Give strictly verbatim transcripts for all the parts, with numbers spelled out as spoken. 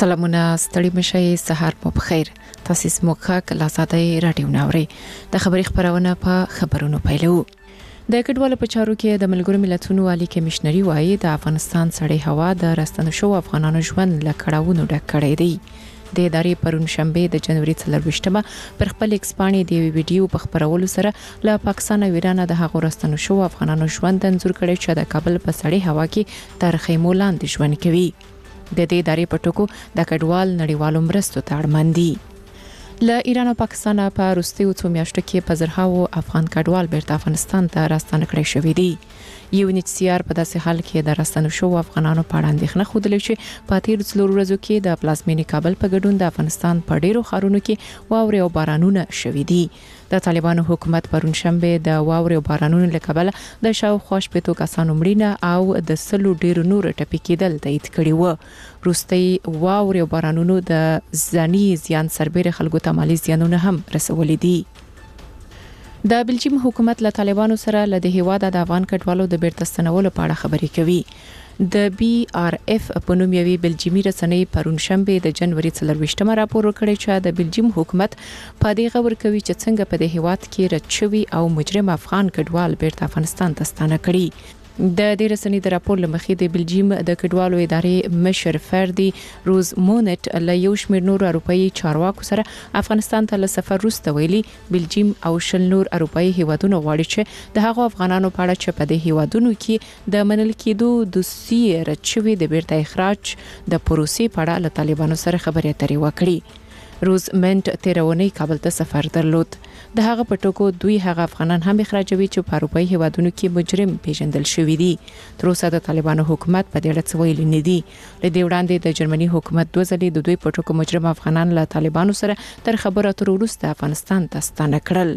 سلامونه ستړي مشي سهار مو بخیر. تاسو سموخه کله ساده رادیو ناوري د خبري خبرونه په خبرونو پیلو. د کډوالو په چارو کې د ملګرو ملتونو عالی کمشنري وایي د افغانستان سړې هوا د راستنو شو افغانانو ژوند له کړهونو ډک کړی دی. د ادارې پرون شنبه د جنوري څلرويشتمه پر خپل ایکسپانې دی ویډیو په خبرولو سره له پاکستان او ایران د هغو راستنو شو افغانانو ژوند انځور کړی چې د کابل په سړې هوا کې تر خیمو لاندې ژوند کوي. د دې ادارې په ټکو د کډوال نړیوالو مرستو ته اړمن دي. له ایران او پاکستان په وروستیو څو میاشتو کې په زرهاو افغان کډوال بیرته افغانستان ته راستنه کړی شوی دي. یو نیټسیار په داسې حال کې د راستنو شو افغانانو په اړه اندېښنه خوده چې په تیر څلور ورځو کې د پلازمینې کابل په ګډون د افغانستان په ډیرو ښارونو کې واورې او بارانونه شوي دي. د طالبانو حکومت پرون شنبه د واورې او بارانونو له کبله د شاوخوا شپږ کسانو مړینه او د سلو ډیرو نور ټپي کېدل تایید کړي و. روستي واورې او بارانونو د ځاني زیان سربېره خلکو ته مالي زیانونه هم رسولي دي. د بلجیم حکومت له طالبانو سره له د هیواد د افغان کډوالو د بیرته ستنولو په اړه خبرې کوي. د بي آر اف په نوم یوې بلجیمي رسنۍ پرون شنبه د جنوري څلرويشتمه راپور وکړی چې د بلجیم حکومت په دې خبر کوي چې څنګه په دې هیواد کې رچوي او مجرم افغان کډوال بیرته افغانستان ته ستانه کړي. د دې رسنۍ د راپور لمخې د بلجیم د کډوالو ادارې مشر فردي روز مونټ له یو شمېر نور اروپאי چارواکو سره افغانستان ته له سفر وروسته ویلي بلجیم او شل نور اروپאי هیوادونو غواړي چې د هغو افغانانو په اړه چې په دې هیوادونو کې د منل کېدو د سیر رچوي د بیرته اخراج د پروسې په اړه له طالبانو سره خبرې اترې وکړي. روز مونټ تیرونی کابل ته سفر درلود. د هغه په ټکو دوی هغه افغانان هم اخراجوي چې په اروپאי هیوادونو کې مجرم پیژندل شوی دي. تر اوسه د طالبانو حکومت په دې اړه څه ویلي نه دي. له دې وړاندې د جرمني حکومت دوه ځلې د دوی په ټکو مجرم افغانان له طالبانو سره تر خبرو اترو وروسته افغانستان ته ستانه کړل.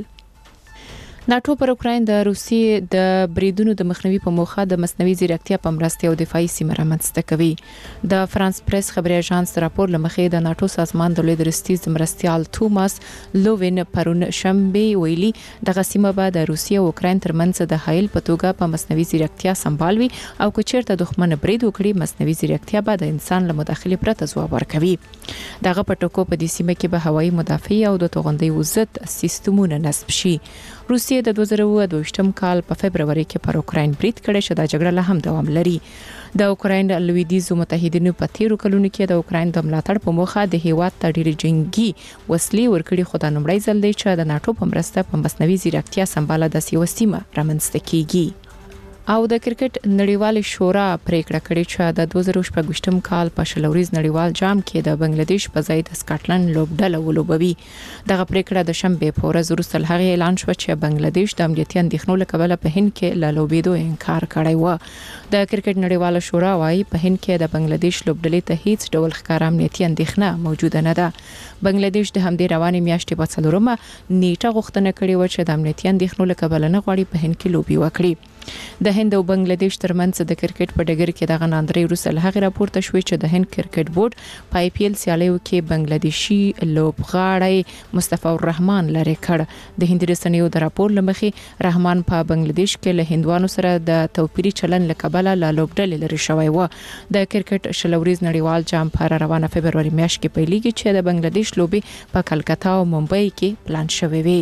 ناتو پر اوکراین د روسیې د بریدونو د مخنیوي په موخه د مصنوعي ځیرکتیا په مرسته او دفاعي سیمه رامنځته کوي. د فرانس پریس خبري اژانس راپور لمخې د ناتو سازمان د لوی درستیز مرستيال توماس لووین پرون شنبه ویلي د غسیمه به د روسیې او اوکراین ترمنځ د حایل په توګه په مصنوعي ځیرکتیا سمبالوي او که چیرته دښمن برید وکړي مصنوعي ځیرکتیا به د انسان له مداخلې پرته ځواب ورکوي. دغه په ټکو په دې سیمه کې به هوایي مدافع او د توغندۍ وزت سیستمونه نصب شي. روسیې د دوه زره اووه دویشتم کال په فبرवरी کې پر اوکراین برید کړی چې د جګړې له هم دوام لري. د اوکراین لویدیځو متحدینو په تیرو کلونو کې د اوکراین د ملاتړ په موخه د هیواد ته ډېری جنگي وسلې ورکړي خو د نړۍ ځل دی چې د ناتو په مرسته په مصنوعي ځیرکتیا سمباله د سیمه رامنځته کیږي. او د کرکټ نړیوال شورا پریکړه کړې چې د دوه زره شپږم کال په شلوريز نړیوال جام کې د بنگلاديش په ځای د سکاټلند لوبډله ولوبوي. دغه پریکړه د شنبه په ورځ وروسته هغه اعلان شو چې بنگلاديش د امنیتي اندېښنو له کبله په هند کې له لوبېدو انکار کړی و. د کرکټ نړیوال شورا وايي په هند کې د بنگلاديش لوبډلې ته هیڅ ډول ښکار امنیتي اندېښنه موجوده نه ده. بنگلاديش د همدې رواني میاشتې په څلورمه نیټه غوښتنه کړې و چې د امنیتي اندېښنو له کبله نه غواړي په هند کې لوبي وکړي. د هند او بنگلاديش ترمنځ د کرکټ په ډګر کې د غناندري وروسته هغه راپورته شوې چې د هند کرکټ بورډ په آی پی ایل سیالیو کې بنگلاديشي لوبغاړی مصطفی الرحمن لری کړ. د هند رسنیو د راپور لمخې رحمان په بنگلاديش کې له هندوانو سره د توپیري چلن لکبله له لوبډلې لري شوی و. د کرکټ شلوريز نړیوال جام په روانه فبرवरी میاشت کې پیلېږي چې د بنگلاديش لوبي په کلکتا او ممبئی کې پلان شوی وي.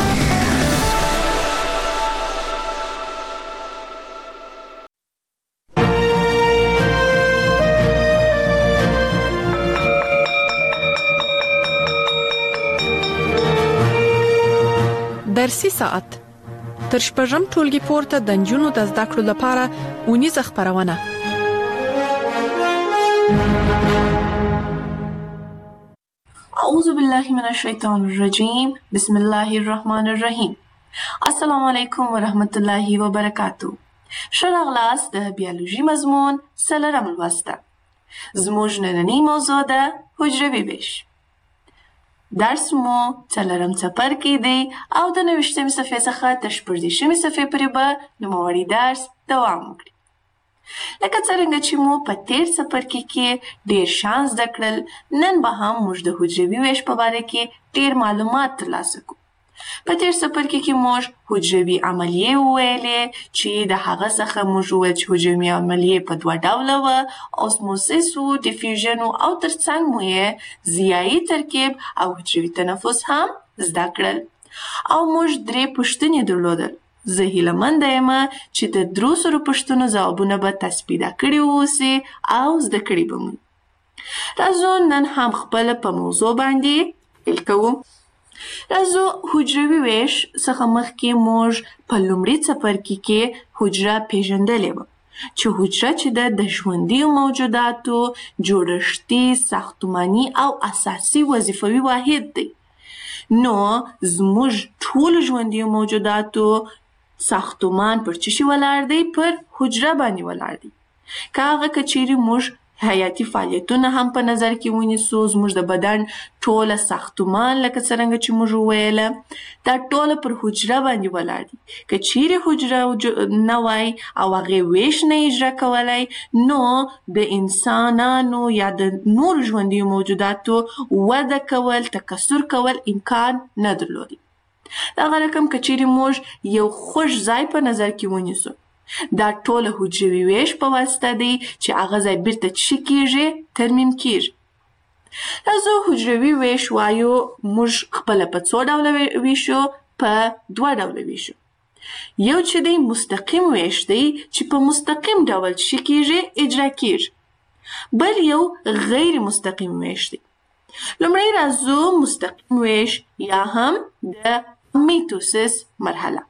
درسي ساعت تر شپږم ټولګي پورته د نجونو د زده کړو لپاره اونیزه خبرونه. اعوذ بالله من الشیطان الرجیم بسم الله الرحمن الرحیم. السلام علیکم ورحمت الله وبرکاتو. ښه راغلاست د بیولوژي مضمون څلورم لوست. زموږ نننی موضوع ده حجروي ویش. درس مو څلورم څپرکی دی او د نویشتمې صفحې څخه تر شپږدېرشمې صفحې پورې به نوموړی درس دوام وکړي. لکه څرنګه چې مو په تیر څپرکي کې ډیر شان زده کړل، نن به هم موږ د حجروي ویش په باره کې ډیر معلومات ترلاسه کوو. په تیر څپرکي کې موږ حجروي عملیې وویلې چې د هغه څخه موږ وویل چې حجروي عملیې په دوه ډوله وه، اوسموسیس و، ډیفیوژن و، او ترڅنګ مو یې ضیایي ترکیب او حجروي تنفس هم زده کړل. او موږ درې پوښتنې درلودل. زه هیله منده یم چې د درو سرو پوښتنو ځوابونه به تاسو پیدا کړي واوسئ او زده کړي به مو. راځو نن هم خپله په موضوع باندې پیل کوو. راځو حجروي ویش څخه مخکې موږ په لومړي څپرکي کې حجره پیژندلې وه چې حجره چې ده د ژوندیو موجوداتو جوړښتي، ساختماني او اساسي وظیفوي واحد دی. نو زموږ ټولو ژوندیو موجوداتو ساختمان پر څه شي ولاړ دی؟ پر حجره باندې ولاړ دی. که هغه که چیرې موږ حیاتي فعالیتونه هم په نظر کې ونیسو، زموږ د بدن ټوله ساختمان لکه څرنګه چې موږ وویله دا ټوله پر حجره باندې ولاړ دي. که چیرې حجره نه وای او هغې ویش نه اجرا کولی، نو د انسانانو یا د نورو ژوندیو موجوداتو وده کول، تکثر کول امکان نه درلودی. دغه رقم که چیرې موږ یو خوږ ځای په نظر کې ونیسو، دا ټوله حجروي ویش په واسطه دی چې هغه ځای بیرته څه کیږي؟ ترمیم کیږي. راځو حجروي ویش وایو موږ خپله په څو ډوله ویشو؟ په دوه ډوله ویشو. یو چې دی مستقیم ویش دی چې په مستقیم ډول څه کیږي؟ اجرا کیږي. بل یو غیر مستقیم ویش دی. لومړی راځو مستقیم ویش یا هم د میتوسیس مرحله.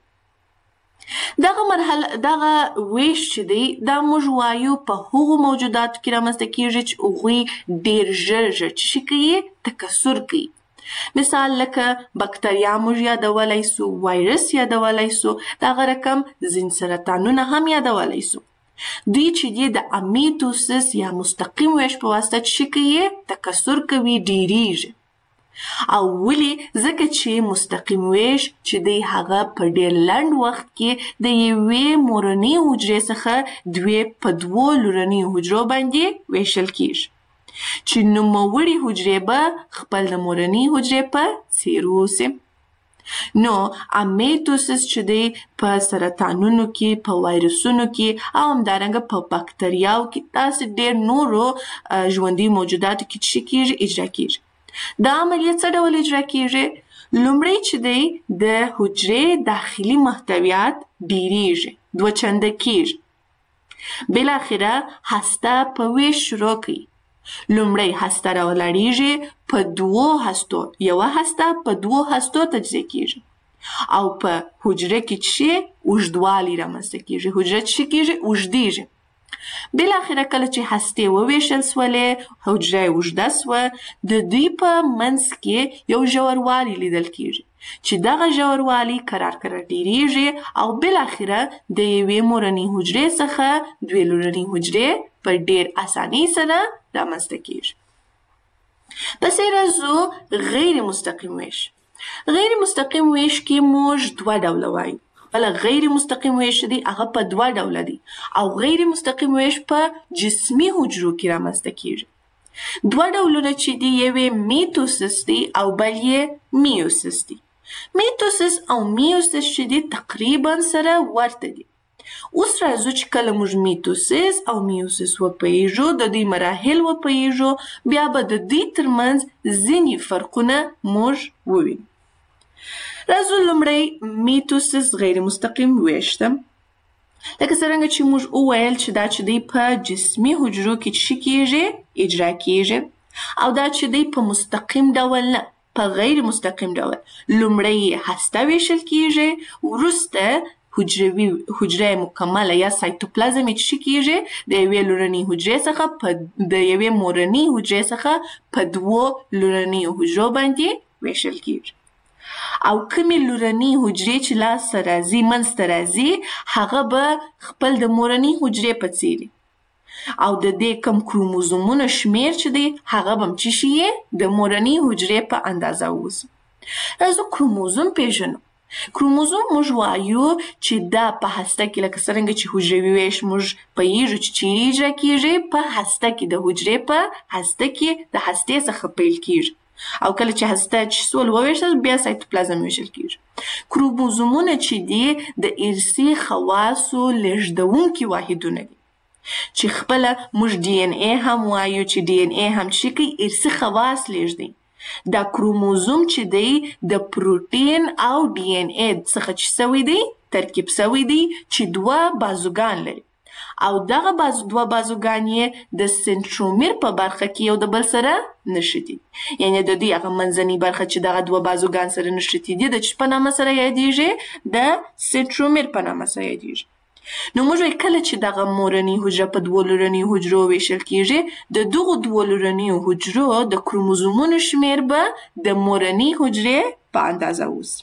دغه مرحله دغه ویش چې دی دا موږ وایو په هغو موجوداتو کې رامنځته کیږي چې هغوی ډېر ژر ژر څه کوي؟ تکثر کوي. مثال لکه بکتریا موږ یادولی سو، وایرس یادولی سو، دغه رقم ځینې سرطانونه هم یادولی سو. دوی چې دی د امیتوسیس یا مستقیم ویش په واسطه څه کوي؟ تکثر کوي، ډیریږي. او ولې؟ ځکه چې مستقیم ویش چې دی هغه په ډېر لنډ وخت کې د یوې مورنۍ حجرې څخه دوې په دوو لورنیو حجرو باندې ویشل کیږي چې نوموړي حجرې به خپل د مورنۍ حجرې په څیر اوسي. نو امیتوسیس چې دی په سرطانونو کې، په وایرسونو کې او همدارنګه په بکتریاو کې، داسې ډېر نورو ژوندي موجوداتو کې څه کیږي؟ اجرا کیږي. دا عملیه څه ډول اجرا کیږي؟ لومړی چې دی د حجرې داخلي محتویات ډیریږي، دوه چنده کیږي. بالاخره هسته په ویش شروع کوي. لومړی هسته راولاړیږي په دوو هستو، یوه هسته په دوو هستو تجزیه کیږي او په حجره کې څه اوږدوالی رامنځته کیږي، حجره څه کیږي؟ اوږدیږي. بالاخره کله چې هستې وویشل سولې، حجره یې اوږده سوه، د دوی په منځ کې یو ژوروالی لیدل کیږي چې دغه ژوروالی کرار کرار ډیریږي او بالاخره د یوې مورنۍ حجرې څخه دوې لورنۍ حجرې په ډېر اسانۍ سره رامنځته کیږي. پسې راځو غیر مستقیم ویش. غیر مستقیم ویش کې موږ دوه ډوله وایو. بله غیر مستقیم ویش دی هغه په دوه ډوله دی او غیر مستقیم ویش په جسمي حجرو کې رامنځته کیږي. دوه ډولونه چې دی یوې میتوسیس دی او بل یې میوسیس دی. میتوسیس او میوسیس چې دی تقریبا سره ورته دي. اوس راځو چې کله موږ میتوسیس او میوسیس وپوهیږو، د دوی مراحل وپوهیږو، بیا به د دوی ترمنځ ځینې فرقونه موږ ووینو. راځو لومړی میتوسیس غیر مستقیم ویش ته. لکه څرنګه چې موږ وویل چې دا چې دی په جسمي حجرو کې څه کیږي؟ اجرا کیږي. او دا چې دی په مستقیم ډول نه، په غیر مستقیم ډول. لومړی هسته ویشل کیږي، وروسته حجروي حجره مکمله یا سایتوپلازم یې څه کیږي؟ د یوې لورنۍ حجرې څخه په د یوې مورنۍ حجرې څخه په دوو لورنیو حجرو باندې ویشل کیږي. او کومې لورنۍ حجرې چې لاسته راځي، منځته راځي، هغه به خپل د مورنۍ حجرې په څیر او د دې کم کروموزومونو شمیر چې دی هغه به هم څه شي؟ د مورنۍ حجرې په اندازه اوسي. راځو کروموزوم پیژنو. کروموزوم موږ وایو چې دا په هسته کې لکه څرنګه چې حجروي ویش موږ پوهیږو چې چیرې اجرا کیږي؟ په هسته کې، د حجرې په هسته کې، د هستې څخه پیل کیږي او کله چې هسته چې سول وویشل بیا سایتوپلازم ویشل کیږي. کروموزومونه چې دي د ارثي خواصو لېږدونکي واحدونه دي چې خپله موږ ډي ان اے هم وایو چې ډي ان اے هم چې کوي ارثي خواص لېږدوي. دا کروموزوم چې دی د پروټین او ډي ان اے څخه چې سوی دی ترکیب سوی دی چې دوه بازوګان لري او دغه بازو دوه بازوګان یې د سنترومیر په برخه کې یو د بل سره نښتي یعنی د دې هغه منځنۍ برخه چې دغه دوه بازوګان سره نښتي دي د چه په نامه سره یادیږي د سنترومیر په نامه سره یادیږي. نو موږ وایو کله چې دغه مورنۍ حجره په دوه لورنۍ حجرو ویشل کیږي د دغو دوه لورنیو حجرو د کروموزومونو شمیر به د مورنۍ حجرې په اندازه اوسي.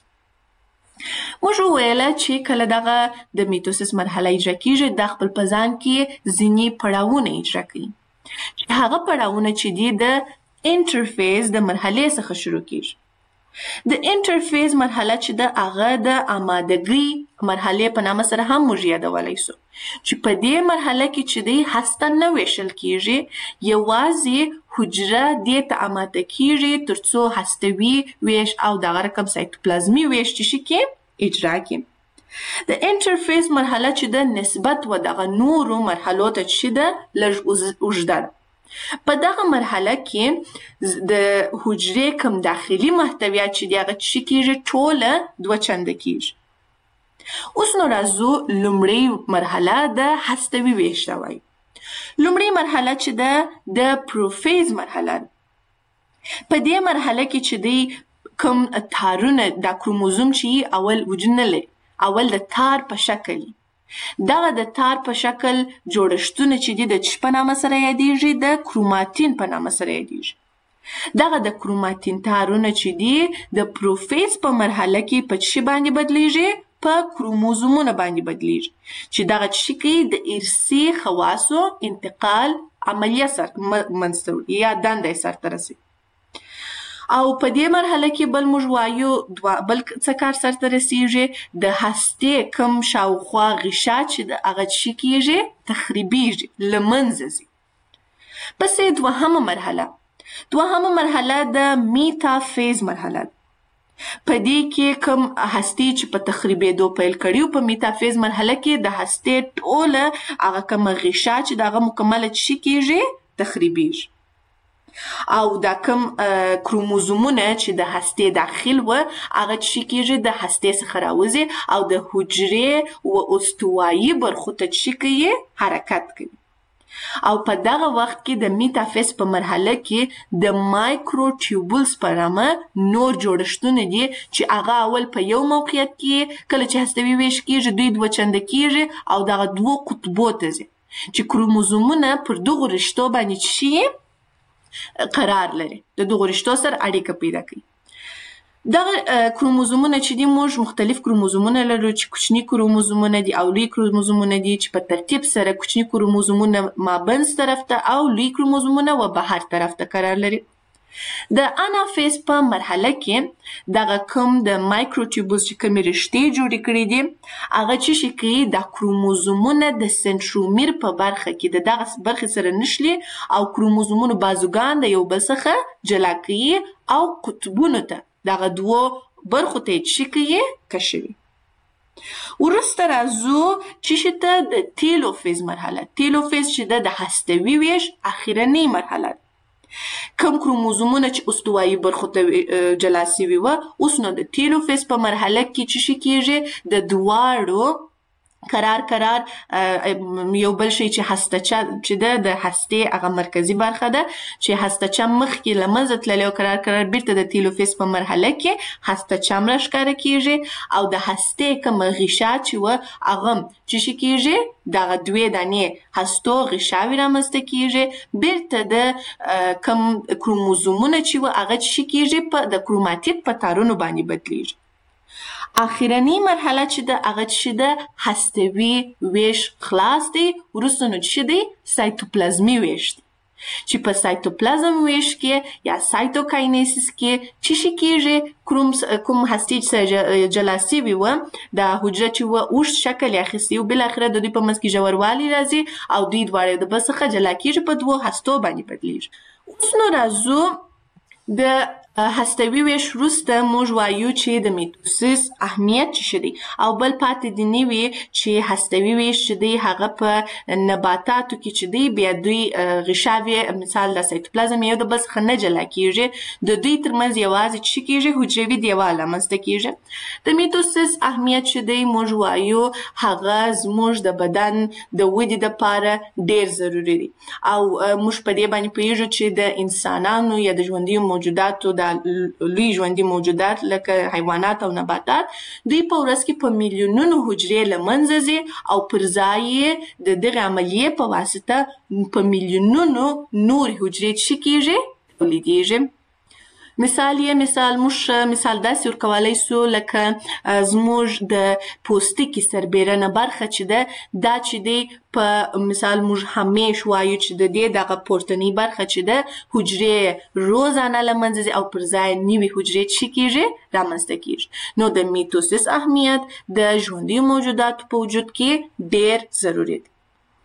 موږ وویله چې کله دغه د میتوسیس مرحله اجرا کیږي د خپل په ځان کې ځینې پړاوونه اجرا کوي چې هغه پړاوونه چې دي د انټرفیز د مرحلې څخه شروع کیږي. د انټرفیز مرحله چې د هغه د آمادګۍ مرحلې په نامه سره هم موږ یادولی سو چې په دې مرحله کې چې دی هسته نه ویشل کیږي یوازې حجره دې ته آماده کیږي ترڅو هستوي ویش او دغه رقم سایتوپلازمي ویش چې شي کې اجرا کړي. د انټرفیز مرحله چې د نسبت و دغه نورو مرحلو ته چې ده لږ اوږده ده. په دغه مرحله کې د حجرې کوم داخلي محتویات چې دي هغه چې کیږي ټوله دوه چنده کیږي. اوس نو راځو لومړۍ مرحله د هستوي ویش ته وایي. لومړۍ مرحله چې ده د پروفیز مرحله ده. په دې مرحله کې چې دی کوم تارونه دا کروموزوم چې اول وجود نه لري اول د تار په شکل دغه د تار په شکل جوړښتونه چې دي د چه په نامه سره یادیږي د کروماتین په نامه سره یادیږي. دغه د کروماتین تارونه چې دي د پروفیز په مرحله کې په چه باندې بدلیږي په کروموزومونه باندې بدلیږي چې دغه چه کوي د ارثي خواصو انتقال عملیه سر منځته وړي یا دنده سرته رسوي. او په دې مرحله کې بل موږ وایو بل څه کار سرته رسیږي د هستې کوم شاوخوا غشا چې د هغه چی کیږي تخریبیږي له منځه ځي. پسې دوهمه مرحله دوهمه مرحله د میتافیز مرحله ده. په دې کې کوم هستې چې په تخریبېدو پیل کړي په میتافیز مرحله کې د هستې ټوله هغه کوم غشا چې د هغه مکمله چی کیږي تخریبیږي او دا کوم کروموزومونه چې د هستې داخل و هغه چې کیږي د هستې څخه راوځي او د حجرې و استوایي برخو ته چې کوي حرکت کوي. او په دغه وخت کې د میتافیز په مرحله کې د مایکروټیوبولز په نامه نور جوړښتونه دي چې هغه اول په یو موقعیت کې کله چې هستوي ویش کیږي دوی دوه چنده کیږي او دغه دوه قطبو ته ځي چې کروموزومونه پر دغو رشتو باندې شي قرار لري د دغو رشتو سره اړیکه پیدا کوي. دغه کروموزومونه چې دي موږ مختلف کروموزومونه لرو چې کوچني کروموزومونه دي او لوی کروموزومونه دي چې په ترتیب سره کوچني کروموزومونه مابینځ طرف ته او لوی کروموزومونه و بهر طرف ته قرار لري. د انافیز په مرحله کې دغه کوم د مایکروټیوبولز چې کومې رشتې جوړې کړي دي هغه چې شي کوي دا کروموزومونه د سنترومیر په برخه کې د دغه برخې سره نښلي او کروموزومونو بازوګان د یو بل څخه جلا کوي او قطبونو ته دغه دوو برخو ته یې چې کوي کشوي. وروسته راځو چې ته د تیلوفیز مرحله. تیلوفیز چې ده د هستوي ویش اخرنۍ مرحله ده. کوم کروموزومونه چې استوایي برخو ته جلا سوي وه اوس نو د تیلوفیز په مرحله کې چې شي کیږي د دواړو قرار قرار یو بل شی چې هستچه چې ده د هستې هغه مرکزي برخه ده چې هستچه مخکې له منځه تللی او قرار قرار بیرته د تیلوفیز په مرحله کې هستچه هم راښکاره کیږي او د هستې کومه غشا چې وه هغه چې شي کیږي دغه دوې دانې هستو غشاوې رامنځته کیږي بیرته د کوم کروموزومونه چې وه هغه چې شي کیږي په د کروماتید په تارونو باندې بدلیږي. اخرنۍ مرحله چې ده هغه چې ده هستوي ویش خلاص دی. وروسته نو چې دی سایتوپلازمي ویش دی چې په سایتوپلازم ویش کې یا سایتوکاینیسیس کې چې شي کیږي کوم کوم هستې چې سره جلا سوي وه دا حجره چې وه اوږد شکل یې اخیستی و بالاخره د دوی په منځ کې ژوروالی راځي او دوی دواړه د بل څخه جلا کیږي په دوو هستو باندې بدلیږي. اوس نو راځو د هستوي ویش وروسته موږ وایو چې د میتوسیس اهمیت څه شی دی او بل پاتې دی نوي چې هستوي ویش چې دی هغه په نباتاتو کې چې دی بیا دوی غشاوي مثال د سایتوپلازم یو د بل څخه نه جلا کیږي د دوی ترمنځ یوازې څه کیږي حجروي دیوال رامنځته کیږي د میتوسیس اهمیت چې دی موږ وایو هغه زموږ د بدن د ودې لپاره ډیر ضروري دی او موږ په دې باندې پوهیږو چې د انسانانو یا د ژوندیو موجوداتو د لوی ژوندي موجودات لکه حیوانات او نباتات دوی په ورځ کې په میلیونونو حجرې له منځه ځي او پر ځای یې د دغې عملیې په واسطه په میلیونونو نورې حجرې څه کیږي تولیدیږي. مثال یې مثال موږ مثال داسې ورکولی سو لکه زموږ د پوستکي سربیرنه برخه چې ده دا چې دی په مثال موږ همیش وایو چې د دې دغه پورتنۍ برخه چې ده حجرې روزانه له منځه ځي او پر ځای نوي حجرې څه کیږي رامنځته کیږي. نو د میتوسیس اهمیت د ژوندیو موجوداتو په وجود کې ډیر ضروري دی.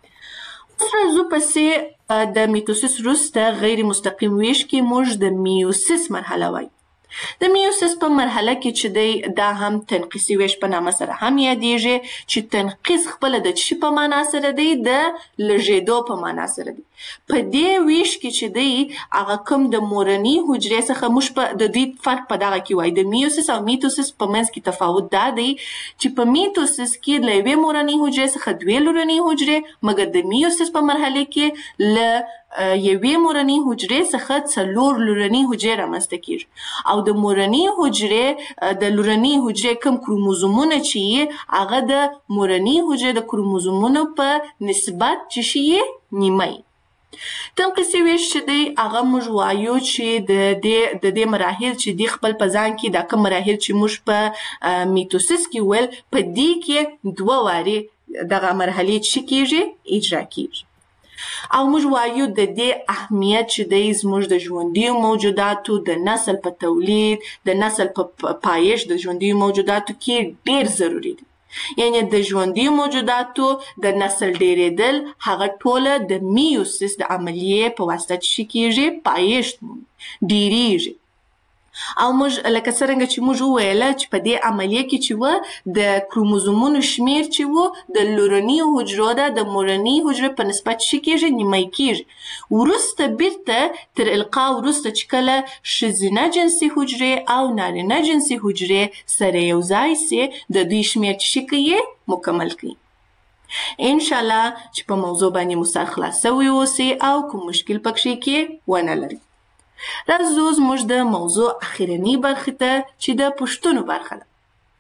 اوس راځو پسې د میتوسیس وروسته غیر مستقیم ویش کې موږ د میوسیس مرحله وایو. د میوسیس په مرحله کې چې دی دا هم تنقیصي ویش په نامه سره هم یادیږي چې تنقیص خپله د څه په معنا سره دی د لږېدو په معنا سره دی. په دې ویش کې چې دی هغه کوم د مورنۍ حجرې څخه موږ په د دوی فرق په دغه کې وایو. د میوسیس او میتوسیس په منځ کې تفاوت دا دی چې په میتوسیس کې له یوې مورنۍ حجرې څخه دوې لورنۍ حجرې مګر د میوسیس په مرحله کې له یوې مورنۍ حجرې څخه څلور لورنۍ حجرې رامنځته کیږي او د مورنۍ حجرې د لورنۍ حجرې کوم کروموزومونه چې هغه د مورنۍ حجرې د کروموزومونو په نسبت چې شي نیمه وي. تنقیصي ویش چې دی هغه موږ وایو چې د دې د دې مراحل چې دی خپل په ځان کې دا کوم مراحل چې موږ په میتوسیس کې ول په دې کې دوه وارې دغه مرحلې چې کیږي اجرا کیږي او موږ وایو د دې اهمیت چې دی زموږ د ژوندیو موجوداتو د نسل په تولید د نسل په پایش د ژوندیو موجوداتو کې ډیر ضروري دی. یعنی د ژوندیو موجوداتو د نسل ډیریدل هغه ټوله د میوسیس د عملیې په واسطه څه کیږي پایش ډیریږي. او موږ لکه څرنګه چې موږ وویله چې په دې عملیه کې چې و د کروموزومونو شمیر چې و د لورنیو حجرو ده د مورنۍ حجرې په نسبت څه کیږي نیمه کیږي. وروسته بیرته تر القا وروسته چې کله ښځینه جنسي حجرې او نارینه جنسي حجرې سره یو ځای سي د دوی شمیر چې کوي مکمل کوي. انشاءالله چې په موضوع باندې مو سر خلاص سوی اوسي او کوم مشکل پکښې کې ونه لري. راځو زموږ د موضوع اخرنۍ برخې ته چې د پوښتنو برخه ده.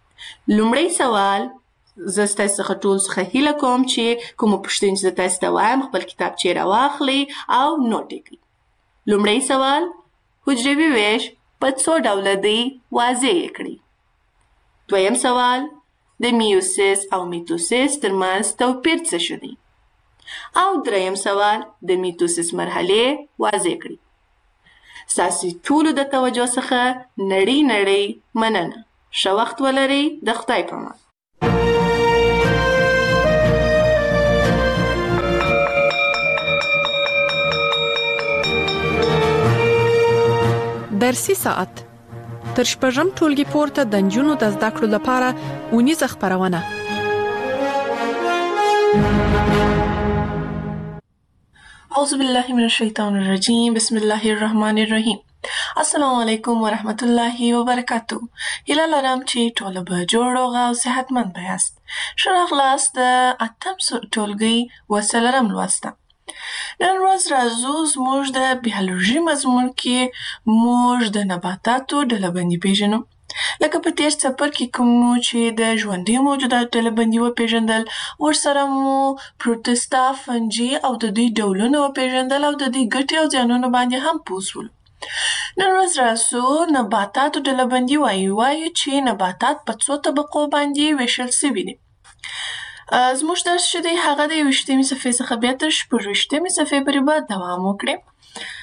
لومړی سوال زه ستاسو څخه ټول څخه هیله کوم چې کومه پوښتنه چې زه تاسو ته وایم خپل کتابچې راواخلئ او نوټ یې کړئ. لومړی سوال حجروي ویش په څو ډوله دی واضح یې کړئ. دویم سوال د میوسیس او میتوسیس ترمنځ توپیر څه شو دی او دریم سوال د میتوسیس مرحلې واضح کړئ. ستاسو ټولو د توجه څخه نړۍ نړۍ مننه. ښه وخت ولرئ. د خدای په امان. درسي ساعت تر شپږم ټولګي پورته د نجونو د زده کړو لپاره اونیزه خپرونه. أعوذ بالله من الشيطان الرجيم بسم الله الرحمن الرحيم. السلام علیکم ورحمت الله وبرکاتو. هیله لرم چې ټول به جوړ او صحتمند یاست. ښه راغلاست د اتم ټولګي وسلرم لوسته. نن ورځ راځو زموږ د بیولوژي مضمون کې موږ د نباتاتو ډلبندي پیژنو. لکه په تیر څپر کې کوم چې د ژوندیو موجوداتو ډلبندي وپیژندل ورسره مو پروټستا فنجي او د دوی ډولونه وپیژندل او د دوی ګټې او زیانونه باندې هم پوه شولو. نن ورځ راځو نباتاتو ډلبندي وایو وایو چې نباتات په څو طبقو باندې ویشل سوي دي. زموږ درس چې دی هغه د یویشتمې صفحې څخه بیا تر شپږویشتمې صفحې پورې به دوام وکړي.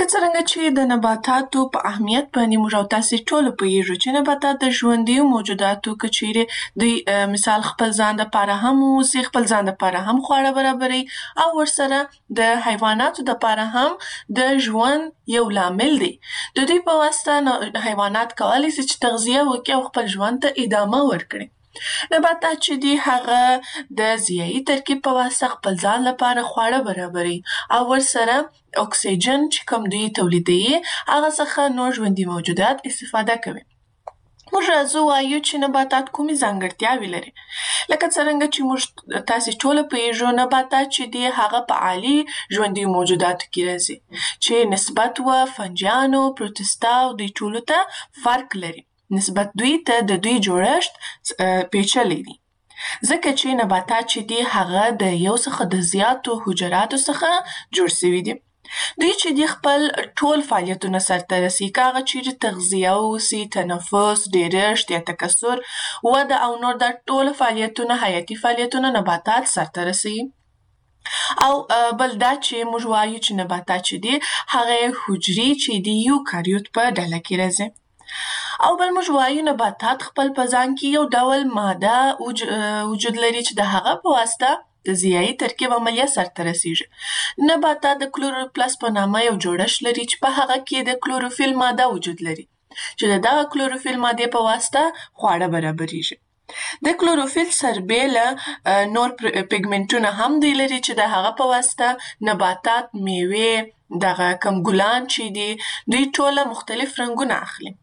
لکه څرنګه چې د نباتاتو په اهمیت باندې موږ او تاسې ټول پوهیږو چې نباتات د ژوندیو موجوداتو که چیرې دوی مثال خپل ځان دپاره هم واوسي، خپل ځان دپاره هم خواړه برابروي او ورسره د حیواناتو دپاره هم د ژوند یو لامل دی. د دوی په واسطه حیوانات کولی سي چې تغذیه وکړي او خپل ژوند ته ادامه ورکړي. نباتات چې دي هغه د ضیایي ترکیب په واسطه خپل ځان لپاره خواړه برابروي او ورسره اکسیجن چې کوم دوی تولیدوي هغه څخه نور ژوندي موجودات استفاده کوي. موږ راځو وایو چې نباتات کومې ځانګړتیاوې لري. لکه څرنګه چې موږ تاسې ټوله پوهیږو نباتات چې دي هغه په عالي ژوندیو موجوداتو کې راځي چې نسبت و فنجیانو، پروتستا او دوی ټولو ته فرق لري. نسبت دوی ته د دوی جوړښت پیچلی دی. ځکه چې نباتات چې دي هغه د یو څخه د زیاتو حجراتو څخه جوړ سوي دي. دوی چې دي خپل ټول فعالیتونه سرته رسي، که هغه چیرې تغذیه واوسي، تنفس، ډیرښت یا تکثر، وده او نور دا ټول فعالیتونه حیاتي فعالیتونه نباتات سرته رسوي. او بل دا چې موږ وایو چې نباتات چې دي هغه حجرې چې دي یوکاریوت په ډله کې راځي. او بل موږ وایو نباتات خپل په ځان کې یو ډول ماده وجود لري چې د هغه په واسطه د ضیایي ترکیب عملیه سرته رسیږي. نباتات د کلوروپلاست په نامه یو جوړښت لري چې په هغه کې د کلوروفیل ماده وجود لري چې د دغه کلوروفیل مادې په واسطه خواړه برابریږي. د کلوروفیل سربیله نور پیګمنټونه هم دوی لري چې د هغه په واسطه نباتات، میوې، دغه کم ګلان چې دي دوی ټوله مختلف رنګونه اخلي.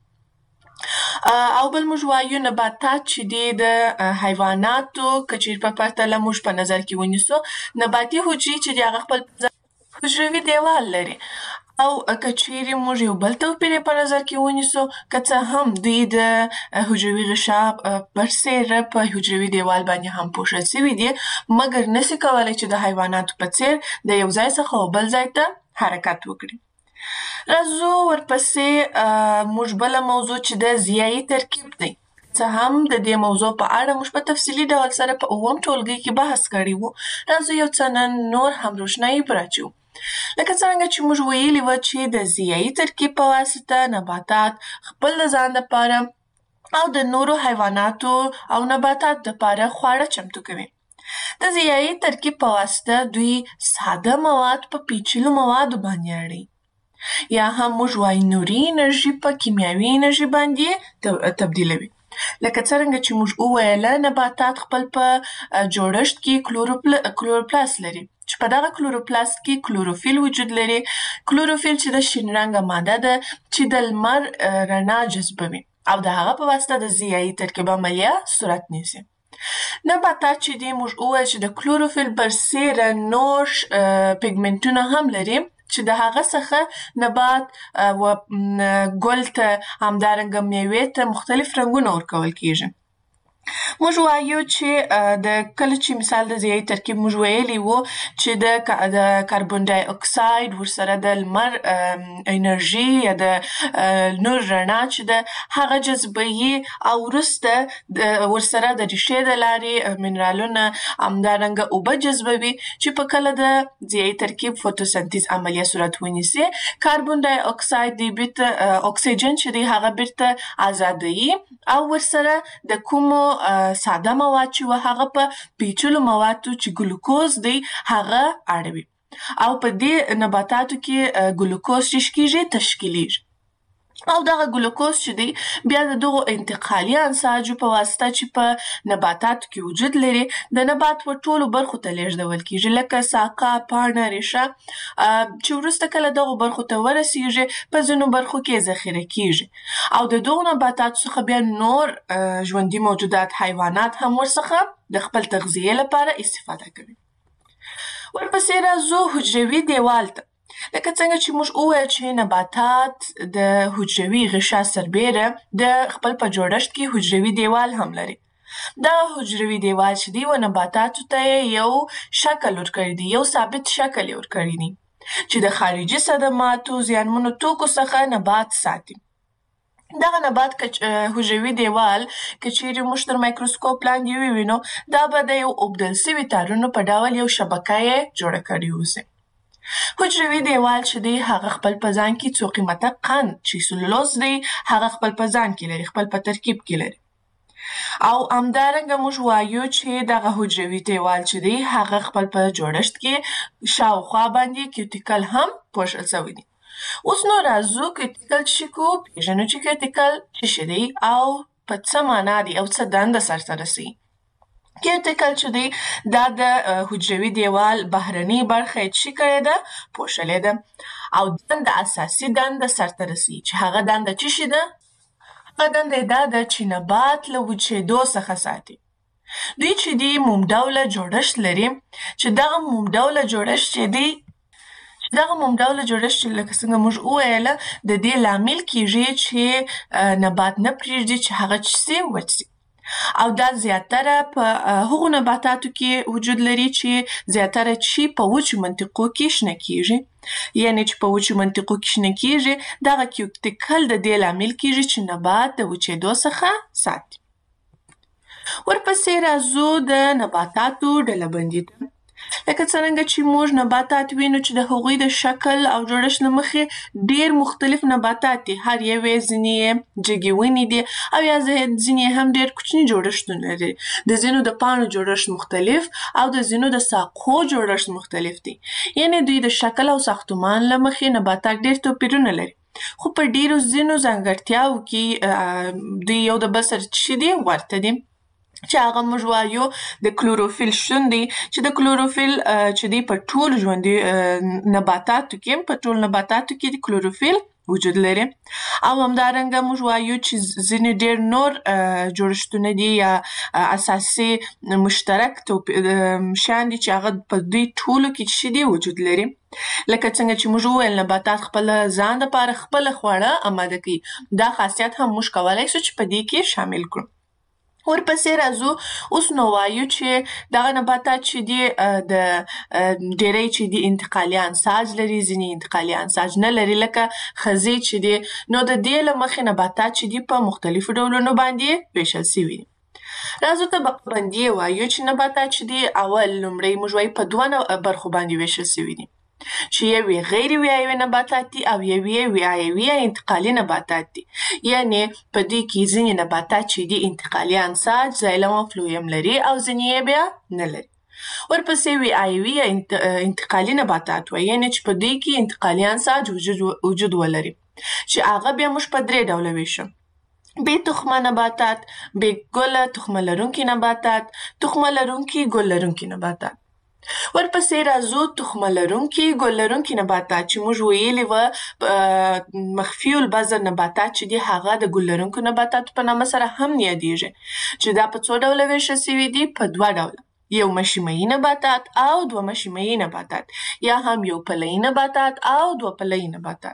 او بل موږ وایو نباتات چې دي د حیواناتو که چیرې په پرتله موږ په نظر کې ونیسو، نباتي حجرې چې دي هغه خپل حجروي دیوال لري. او که چیرې موږ یو بل توپیر په نظر کې ونیسو، که څه هم دوی د حجروي غشا برسیره په حجروي دیوال باندې هم پوښل سوي دي، مګر نسي کولی چې د حیواناتو په څیر د یو ځای څخه بل ځای ته حرکت وکړي. راځو ورپسې موږ بله موضوع چې د ضیایي ترکیب دی. څه هم د دې موضوع په اړه موږ په تفصیلي ډول سره په اووم ټولګي کې بحث کړی وو. راځو یو څه نن نور هم روښنایي پرې اچوو. لکه څرنګه چې موږ ویلي وو چې د ضیایي ترکیب په واسطه نباتات خپل د ځان دپاره او د نورو حیواناتو او نباتات دپاره خواړه چمتو کوي. د ضیایي ترکیب په واسطه دوی ساده مواد په پیچلو موادو باندې اړوي، یا هم موږ وایو نوري انرژي په کیمیاوي انرژي باندې تبدیلوي. لکه څرنګه چې موږ وویله نباتات خپل په جوړښت کې کلوروپلاست لري چې په دغه کلوروپلاست کې کلوروفیل وجود لري. کلوروفیل چې د شین رنګه ماده ده چې د لمر رڼا جذبوي او د هغه په واسطه د ضیایي ترکیب عملیه صورت نیسي. نباتات چې دي موږ وویل چې د کلوروفیل برسیره نور پیګمنټونه هم لري چې د هغه څخه نبات و ګل ته همدارنګه میوې ته مختلف رنګونه ورکول کیږي. موږ وایو چې د کله چې مثال د ضیایي ترکیب موږ ویلي وو چې د کاربن ډای اکساید ورسره د لمر انرژي یا د نور رڼا چې ده هغه جذبوي او وروسته ورسره د ریښې د لارې منرالونه همدارنګه اوبه جذبوي چې په کله د ضیایي ترکیب فوتوسنتیز عملیه صورت ونیسي. کاربن ډای اکساید دی بیرته اکسیجن چې دی هغه بیرته ازادوي او ورسره د کومو ساده مواد چې و هغه په پیچلو موادو چې ګلوکوز دی هغه اړوي او په دې نباتاتو کې ګلوکوز چې کیږي تشکیلیږي. او دغه ګلوکوز چې دی بیا د دغو انتقالي انساجو په واسطه چې په نباتاتو کې وجود لري د نبات په ټولو برخو ته لیږدول کیږي، لکه ساقه، پاڼه، ریښه چې وروسته کله دغو برخو ته ورسیږي په ځینو برخو کې ذخیره کیږي او د دغو نباتاتو څخه بیا نور ژوندي موجودات حیوانات هم ورڅخه د خپل تغذیې لپاره استفاده کوي. ورپسې راځو حجروي دیوال ته. لکه څنګه چې موږ وویل چې نباتات د حجروي غشا سربیره د خپل په جوړښت کې حجروي دیوال هم لري. دا حجروي دیوال چې دی و نباتاتو ته یو شکل ورکړی دی، یو ثابت شکل یې ورکړی دی چې د خارجي صدماتو زیانمنو توکو څخه نبات ساتي. دغه نبات حجروي دیوال که چیرې موږ تر مایکروسکوپ لاندې ووینو دا به د یو اوبدل سوي تارونو په ډول یو شبکه یې جوړه کړې اوسي. حجروي دیوال چې دی هغه خپل په ځان کې څو قیمته قند چې سلولوز دی هغه خپل په ځان کې لري، خپل په ترکیب کې لري. او همدارنګه موږ وایو چې دغه حجروي دیوال چې دی هغه خپل په جوړښت کې شاوخوا باندې کیوټیکل هم پوښل شوی دی. اوس نو راځو کیوټیکل چې کو پیژنو چې کیوټیکل څه شی دی او په څه معنا دی او څه دنده سرته رسوي. کیوټیکل چې دی دا د حجروي دیوال بهرنۍ برخه یې څه کړې ده پوښلې ده او دنده اساسي دنده سرته رسوي چې هغه دنده څه شی ده؟ هغه دنده دا ده چې نبات له وچېدو څخه ساتي. دوی چې دی موم ډوله جوړښت لري چې دغه موم ډوله جوړښت چې دی دغه موم ډوله جوړښت چې لکه څنګه موږ وویله د دې لامل کیږي چې نبات نه پرېږدي چې هغه څه سي وچ سي. او دا زیاتره په هغو نباتاتو کې وجود لري چې زیاتره چې په وچو منطقو کې شنه کیږي. یعنې چې په وچو منطقو کې شنه کیږي دغه کیوټیکل د دې لامل کیږي چې نبات د وچېدو څخه ساتي. ورپسې راځو د نباتاتو ډله‌بندي ته. لکه څرنګه چې موږ نباتات وینو چې د هغوی د شکل او جوړښت له مخې ډېر مختلف نباتات دي. هر یو یې ځینې یې جګې ونې دي او یا ځینې هم ډېر کوچني جوړښتونه لري. د ځینو د پاڼو جوړښت مختلف او د ځینو د ساقو جوړښت مختلف دي. یعنې دوی د شکل او ساختمان له مخې نباتات ډېر توپیرونه لري. خو په ډېرو ځینو ځانګړتیاوو کې دوی یو د بل سره څه دي ورته دي. چې هغه موږ وایو د کلوروفیل شتون دی چې د کلوروفیل چې دی په ټولو ژوندي نباتاتو کې په ټولو نباتاتو کې د کلوروفیل وجود لري. او همدارنګه موږ وایو چې ځینې ډېر نور جوړښتونه دي یا اساسي مشترک شیان دي چې هغه په دوی ټولو کې څه دي وجود لري. لکه څنګه چې موږ وویل نباتات خپل ځان دپاره خپله خواړه اماده کوي. دا خاصیت هم موږ کولی شو چې په دې کې شامل کړو. ورپسې راځو اوس نو وایو چې دغه نباتات چې دي د ډېری چې دي انتقالي انساج لري، ځینې انتقالي انساج نه لري لکه خزې چې دي. نو د دې له مخې نباتات چې دي په مختلفو ډولونو باندې ویشل سوي دي. راځو طبقه بندي وایو چې نباتات چې دي اول لومړی موږ وایو په دوه برخو باندې ویشل سوي دي چې یو یې غیر ویایوي نباتات دي او یو یې ویایوي یا انتقالي نباتات دي. یعنې په دې کې ځینې نباتات چې دي انتقالي انساج زایلم او فلویم لري او ځینې یې بیا نه لري. ورپسې ویایوي یا انتقالي نباتات وایي یعنې چې په دې کې انتقالي انساج وجود ولري چې هغه بیا موږ په درې ډوله ویشو. بې تخمه نباتات، بې ګله تخمه لرونکي نباتات، تخمه لرونکي ګل لرونکي نباتات. ورپسې راځو تخمه لرونکي ګل لرونکي نباتات چې موږ ویلي وه مخفي البذر نباتات چې دي هغه د ګل لرونکو نباتاتو په نامه سره هم یادیږي چې دا په څو ډوله ویشل سوي دي په دوه ډوله. یو مشیمه‌یي نباتات او دوه مشیمه‌یي نباتات یا هم یو پله‌یي نباتات او دوه پله‌یي نباتات.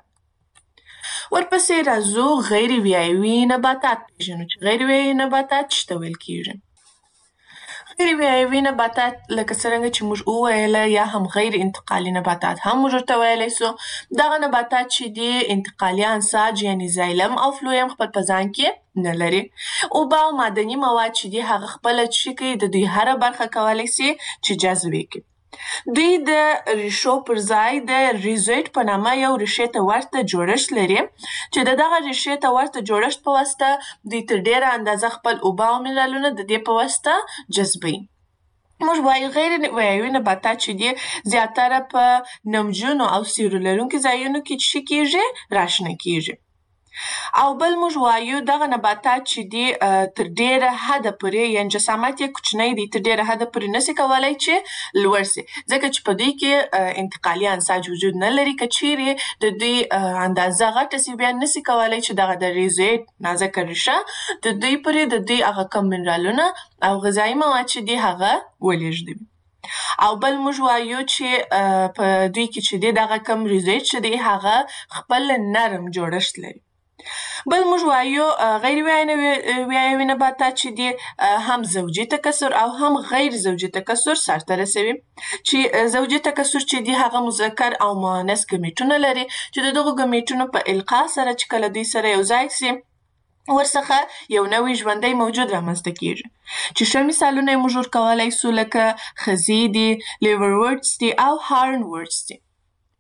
ورپسې راځو غیر ویایوي نباتات پیژنو چې غیر ویایوي نباتات څه ته ویل کیږي. غیر ویایوي نباتات لکه څرنګه چې موږ وویله یا هم غیر انتقالي نباتات هم موږ ورته ویلی سو. دغه نباتات چې دي انتقالي انساج یعنې زایلم او فلویم خپل په ځان کې نه لري. اوبه او معدني مواد چې دي هغه خپله څه کوي د دوی هره برخه کولی سي چې جذب یې کړي. دوی د ریښو پر ځای د ریزویډ په نامه یو ریښې ته ورته جوړښت لري چې د دغه ریښې ته ورته جوړښت په واسطه دوی تر ډېره اندازه خپل اوبه او منرالونه د دې په واسطه جذبوي. موږ وایو غیر ویایوي نباتات چې دي زیاتره په نمجنو او سیوري لرونکي ځایونو کې څه کیږي راشنه کیږي. او بل موږ وایو دغه نباتات چې دي تر ډېره حده پورې یعنې جسامت یې کوچنی دی تر ډېره حده پورې نسي کولی چې لوړ سي ځکه چې په دوی کې انتقالي انساج وجود نه لري. که چیرې د دوی اندازه غټه سي بیا نسي کولی چې دغه د ریزویډ نازکه ریښه د دوی پورې د دوی هغه کم منرالونه او غذایي مواد چې دي هغه ولېږدوي. او بل موږ وایو چې په دوی کې چې دی دغه کم ریزویډ چې دی هغه خپل نرم جوړښت لري. بل موږ وایو غیر ویایوي نباتات چې دي هم زوجي تکثر او هم غیر زوجي تکثر سرته رسوي. چې زوجي تکثر چې دي هغه مذکر او مؤنث ګمیټونه لري چې د دغو ګمیټونو په القا سره چې کله دوی سره یو ځای سي ورڅخه یو نوی ژوندی موجود رامنځته کیږي چې ښه مثالونه یې موږ ورکولی سو لکه خزې دي، لیورورډز دي او هارن ورډز دي.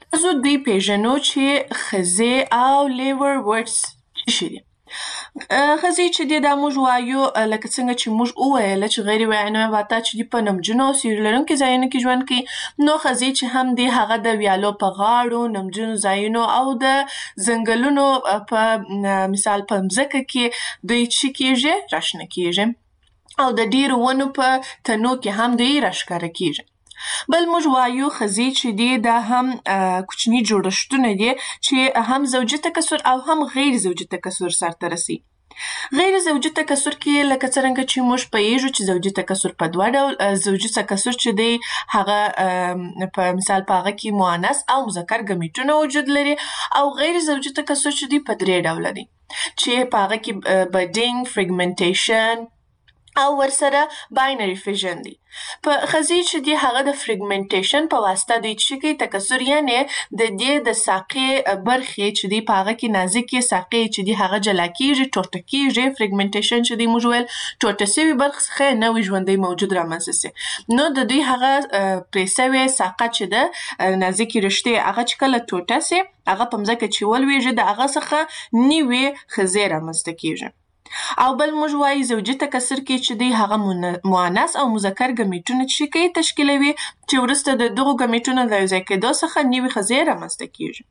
زه دوی پیژنو چې ښځې او لیور ورډز څه شي دي. ښځې چې دي دا موږ وایو لکه څنګه چې موږ وویله چې غیر ویاړنه نباتات چې دي په نمجنو او سیوري لرونکي ځایونو کې ژوند کوي، نو ښځې چې هم دي هغه د ویالو په غاړو، نمجنو ځایونو او د ځنګلونو په مثال په مځکه کې دوی څه کېږي؟ راشنه کېږي او د ډېرو ونو په تنو کې هم دوی راښکاره کېږي. بل موږ وایو ښځې چې دي دا هم کوچني جوړښتونه دي چې هم زوجي تکثر او هم غیر زوجي تکثر سرته رسي. غیر زوجي تکثر کې لکه څرنګه چې موږ پوهیږو چې زوجي تکثر په دوه ډول زوجي تکثر چې دی هغه په مثال په هغه کې مؤنث او مذکر ګمیټونه وجود لري او غیر زوجي تکثر چې دی په درې ډوله دی چې په هغه کې بډینګ، فریګمنټیشن او ورسره باینري فیژن دی. په ښځې چې دی هغه د فریګمنټیشن په واسطه دوی څه کوي؟ تکثر، یعنې د دې د ساقې برخې چې دی په هغه کې نازکې ساقې چې دی هغه جلا کېږي، ټوټه کېږي. فریګمنټیشن چې دی موږ ویل ټوټه سوي برخې څخه نوی ژوندی موجود رامنځته سي. نو د دوی هغه پرې سوې ساقه چې ده نازکې رشتې هغه چې کله ټوټه سي هغه په مځکه چې ولویږي د هغه څخه نوې ښځې رامنځته کېږي. او بل موږ وایو زوجي تکثر کې چې دی هغه مؤنث او مذکر ګمیټونه چې کوي تشکیلوي چې وروسته د دغو ګمیټونو د یوځای کېدو څخه نوې ښځې رامنځته کېږي.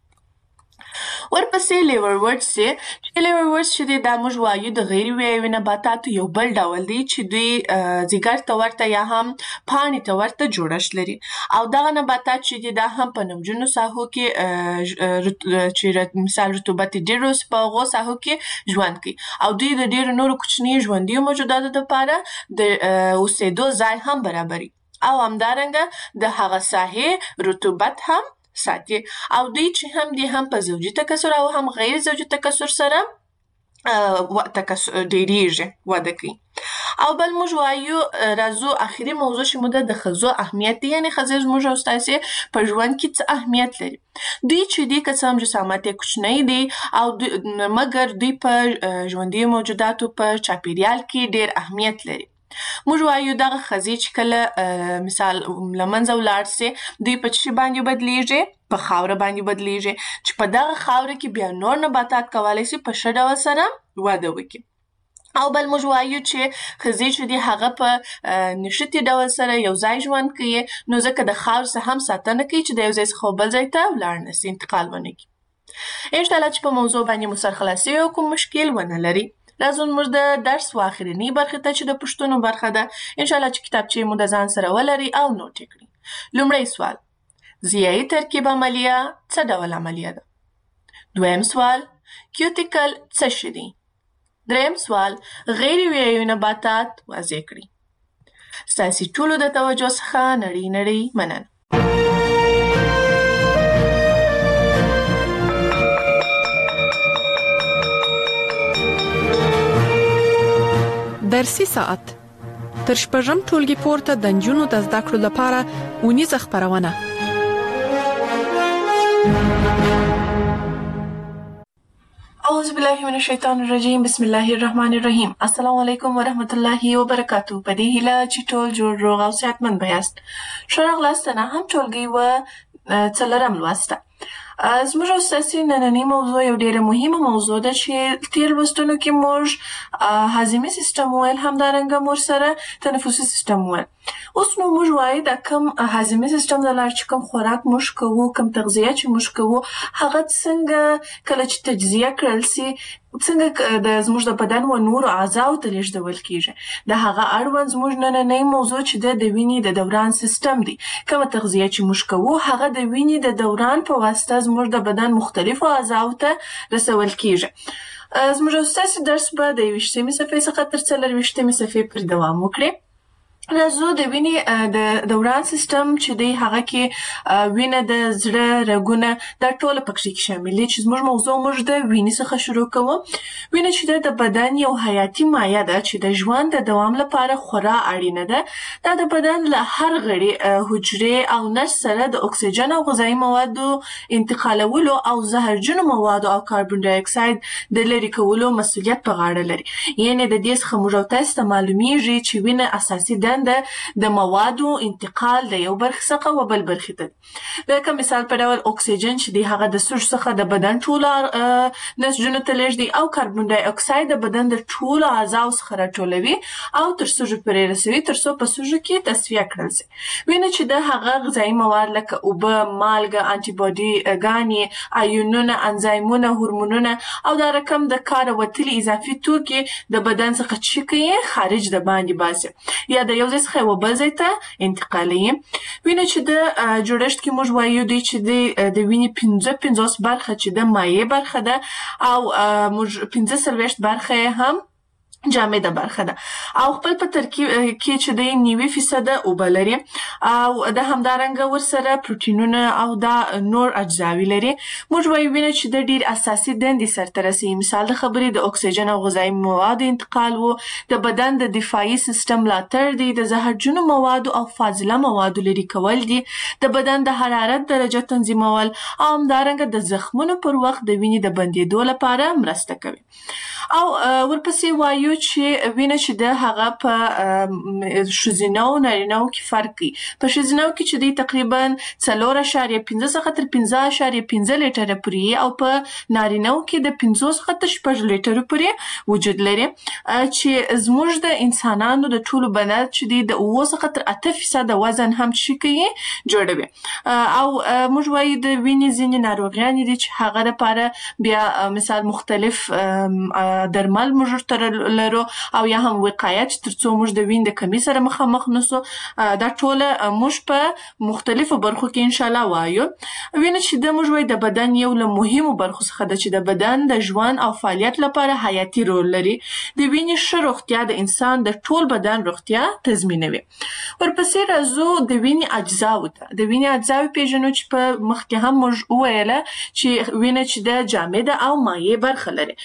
ورپسې لیور ورډز دی چې لیور ورډز چې دی دا موږ وایو د غیر ویاوي نباتاتو یو بل ډول دی چې دوی ځیګر ته ورته یا هم پاڼې ته ورته جوړښت لري او دغه نباتات چې دی دا هم په نمجنو ساحو کې چې مثال رطوبت ډېر په هغو ساحو کې ژوند کوي او دوی د ډېرو نورو کوچنیو ژوندیو موجوداتو دپاره د اوسېدو ځای هم برابري او همدارنګه د هغه ساحې رطوبت هم ساتي او دوی چې هم دي هم په زوجي تکثر او هم غیر زوجي تکثر سره ډېرېږي، وده کوي. او بل موږ وایو راځو اخري موضوع چې موږ د ښځو اهمیت دی، یعنې ښځې زموږ او ستاسې په ژوند کې څه اهمیت لري. دوی چې دي که څه هم جسامت یې کوچنی دی او مګر دوی په ژوندیو موجوداتو په چاپېریال کې ډېر اهمیت لري. موږ وایو دغه ښځې چې کله مثال له منځه ولاړ سي دوی په څه باندې بدلیږي؟ په خاوره باندې بدلیږي چې په دغه خاوره کې بیا نور نباتات کولی سي په ښه ډول سره وده وکړي. او بل موږ وایو چې ښځې چې دي هغه په نښتي ډول سره یو ځای ژوند کوي، نو ځکه د خاورې څخه هم ساتنه کوي چې د یو ځای څخه بل ځای ته ولاړ نه سي، انتقال ونه کړي. انشاءالله چې په موضوع باندې مو سرخلاصي او کوم مشکل ونه لري. راځو موږ د درس و آخرنۍ برخې ته چې د پوښتنو برخه ده. انشاءالله چې کتابچې مو د ځان سره ولري او نوټ یې کړي. لومړی سوال: ضیایي ترکیب عملیه څه ډول عملیه ده؟ دویم سوال: کیوتیکل څه شی دی؟ دریم سوال: غیر ویاوي نباتات واضح کړي. ستاسې ټولو د توجه څخه نړۍ نړۍ مننه. درسي ساعت تر شپږم ټولګي پورته د نجونو د زده کړو لپاره اونیزه خپرونه. اعوذ بالله من الشیطان الرجیم. بسم الله الرحمن الرحیم. السلام علیکم ورحمت الله وبرکاتو. په دې هیله چې ټول جوړ روغ او صحتمند بیاست. ښه راغلاست نه هم ټولګي و څلورم لوسته. زموږ او ستاسې نننۍ موضوع یو ډېره مهمه موضوع ده چې تېر لوستونو کې موږ هاضمي سیستم وویل، همدارنګه موږ سره تنفسي سیستم وویل. اوس نو موږ وایو دا کوم هاضمي سیستم د لارې چې کوم خوراک موږ کوو، کوم تغذیه چې موږ کوو، هغه څنګه کله چې تجزیه کړل سي څنګه د زموږ د بدن و نورو اعضاو ته لیږدول کېږي. د هغه اړوند زموږ نننۍ موضوع چې ده د وینې د دوران سیستم دی. کومه تغذیه چې موږ کوو هغه د وینې د دوران په واسطه زموږ د بدن مختلفو اعضاو ته رسول کېږي. زموږ او ستاسې درس به د یویشتمې صفحې څخه تر څلرویشتمې صفحې پورې دوام وکړي. راځو د وینې د دوران سیستم چې دی هغه کې وینه د زړه رګونه دا ټوله پکې شامل دي چې زموږ موضوع موږ د وینې څخه شروع کوو. وینه چې د بدن یو حیاتي مایع ده چې د ژوند د دوام لپاره خورا اړینه ده. دا د بدن له هر غړي حجرې او نسج سره د اکسیجن او غذایي موادو انتقالولو او زهرجنو موادو او کاربن ډای اکساید د لرې کولو مسؤلیت په غاړه لري. یعنې د دې څخه موږ او تاسو ته معلومیږي چې وینه اساسي ده بدن د موادو انتقال د یو برخې څخه و بل برخې ته. لکه مثال په ډول اکسیجن چې دی هغه د سږو څخه د بدن ټولو نسجونو ته لیږدي او کاربن ډای اکساید د بدن د ټولو اعضاو څخه راټولوي او تر سږو پورې رسوي تر څو په سږو کې تصفیه کړل شي. وینه چې د هغه غذایي مواد لکه اوبه، مالګه، انټي باډي ګانې، آیونونه، انزایمونه، هورمونونه او دا رقم د کار وتلي اضافي توکي د بدن څخه چې کوي خارج د باندې باسي یا د یو ځای څخه یو بل ځای ته انتقالوي. وینه چې د جوړښت کې موږ وایو دی چې د وینې پنځه پنځوس برخه چې د مایع برخه ده او موږ پنځه څلوېښت برخه هم جامده برخه ده او خپل په ترکیب کې چې د نوي فیصده اوبه لري او د همدارنګه ورسره پروتینونه او دا نور اجزاوي لري. موږ وایو وینه چې د ډیر اساسي دندې سرته رسوي. مثال د خبرې د اکسیجن او غذایي موادو انتقال وو، د بدن د دفاعي سیستم ملاتړ دی، د زهرجنو موادو او فاضله موادو لرې کول دي، د بدن د حرارت درجه تنظیمول او همدارنګه د زخمونو پر وخت د وینې د بندېدو لپاره مرسته کوي. او ورپسې وایو چې وینه چې د هغه په ښځینه او نارینه کې فرق کوي. په ښځینه کې چې دی تقریبا څلور اعشاریه پنځه څخه تر پنځه اعشاریه پنځه لیټره پورې او په نارینه کې د پنځو څخه تر شپږ لیټرو پورې وجود لري چې زموږ د انسانانو د ټولو بدن چې دی د اوه څخه تر اته فیصده وزن هم چې کوي جوړوي. او موږ وایو د وینې ځینې ناروغیانې دي چې هغه لپاره بیا مثال مختلف درمل موږ تر لرو او یا هم وقایه چې ترڅو موږ د وینې د کمی سره مخامخ نشو. دا ټول موږ په مختلفو برخو کې ان شاء الله وایو. وینه چې د موږ وایو د بدن یو له مهمو برخو څخه ده چې د بدن د ژوند او فعالیت لپاره حیاتي رول لري. د وینې ښه روغتیا د انسان د ټول بدن روغتیا تضمینوي. ورپسې راځو د وینې اجزاو ته. د وینې اجزاوې پیژنو چې په مخکې هم موږ وویله چې وینه چې د جامده او مایع برخه لري.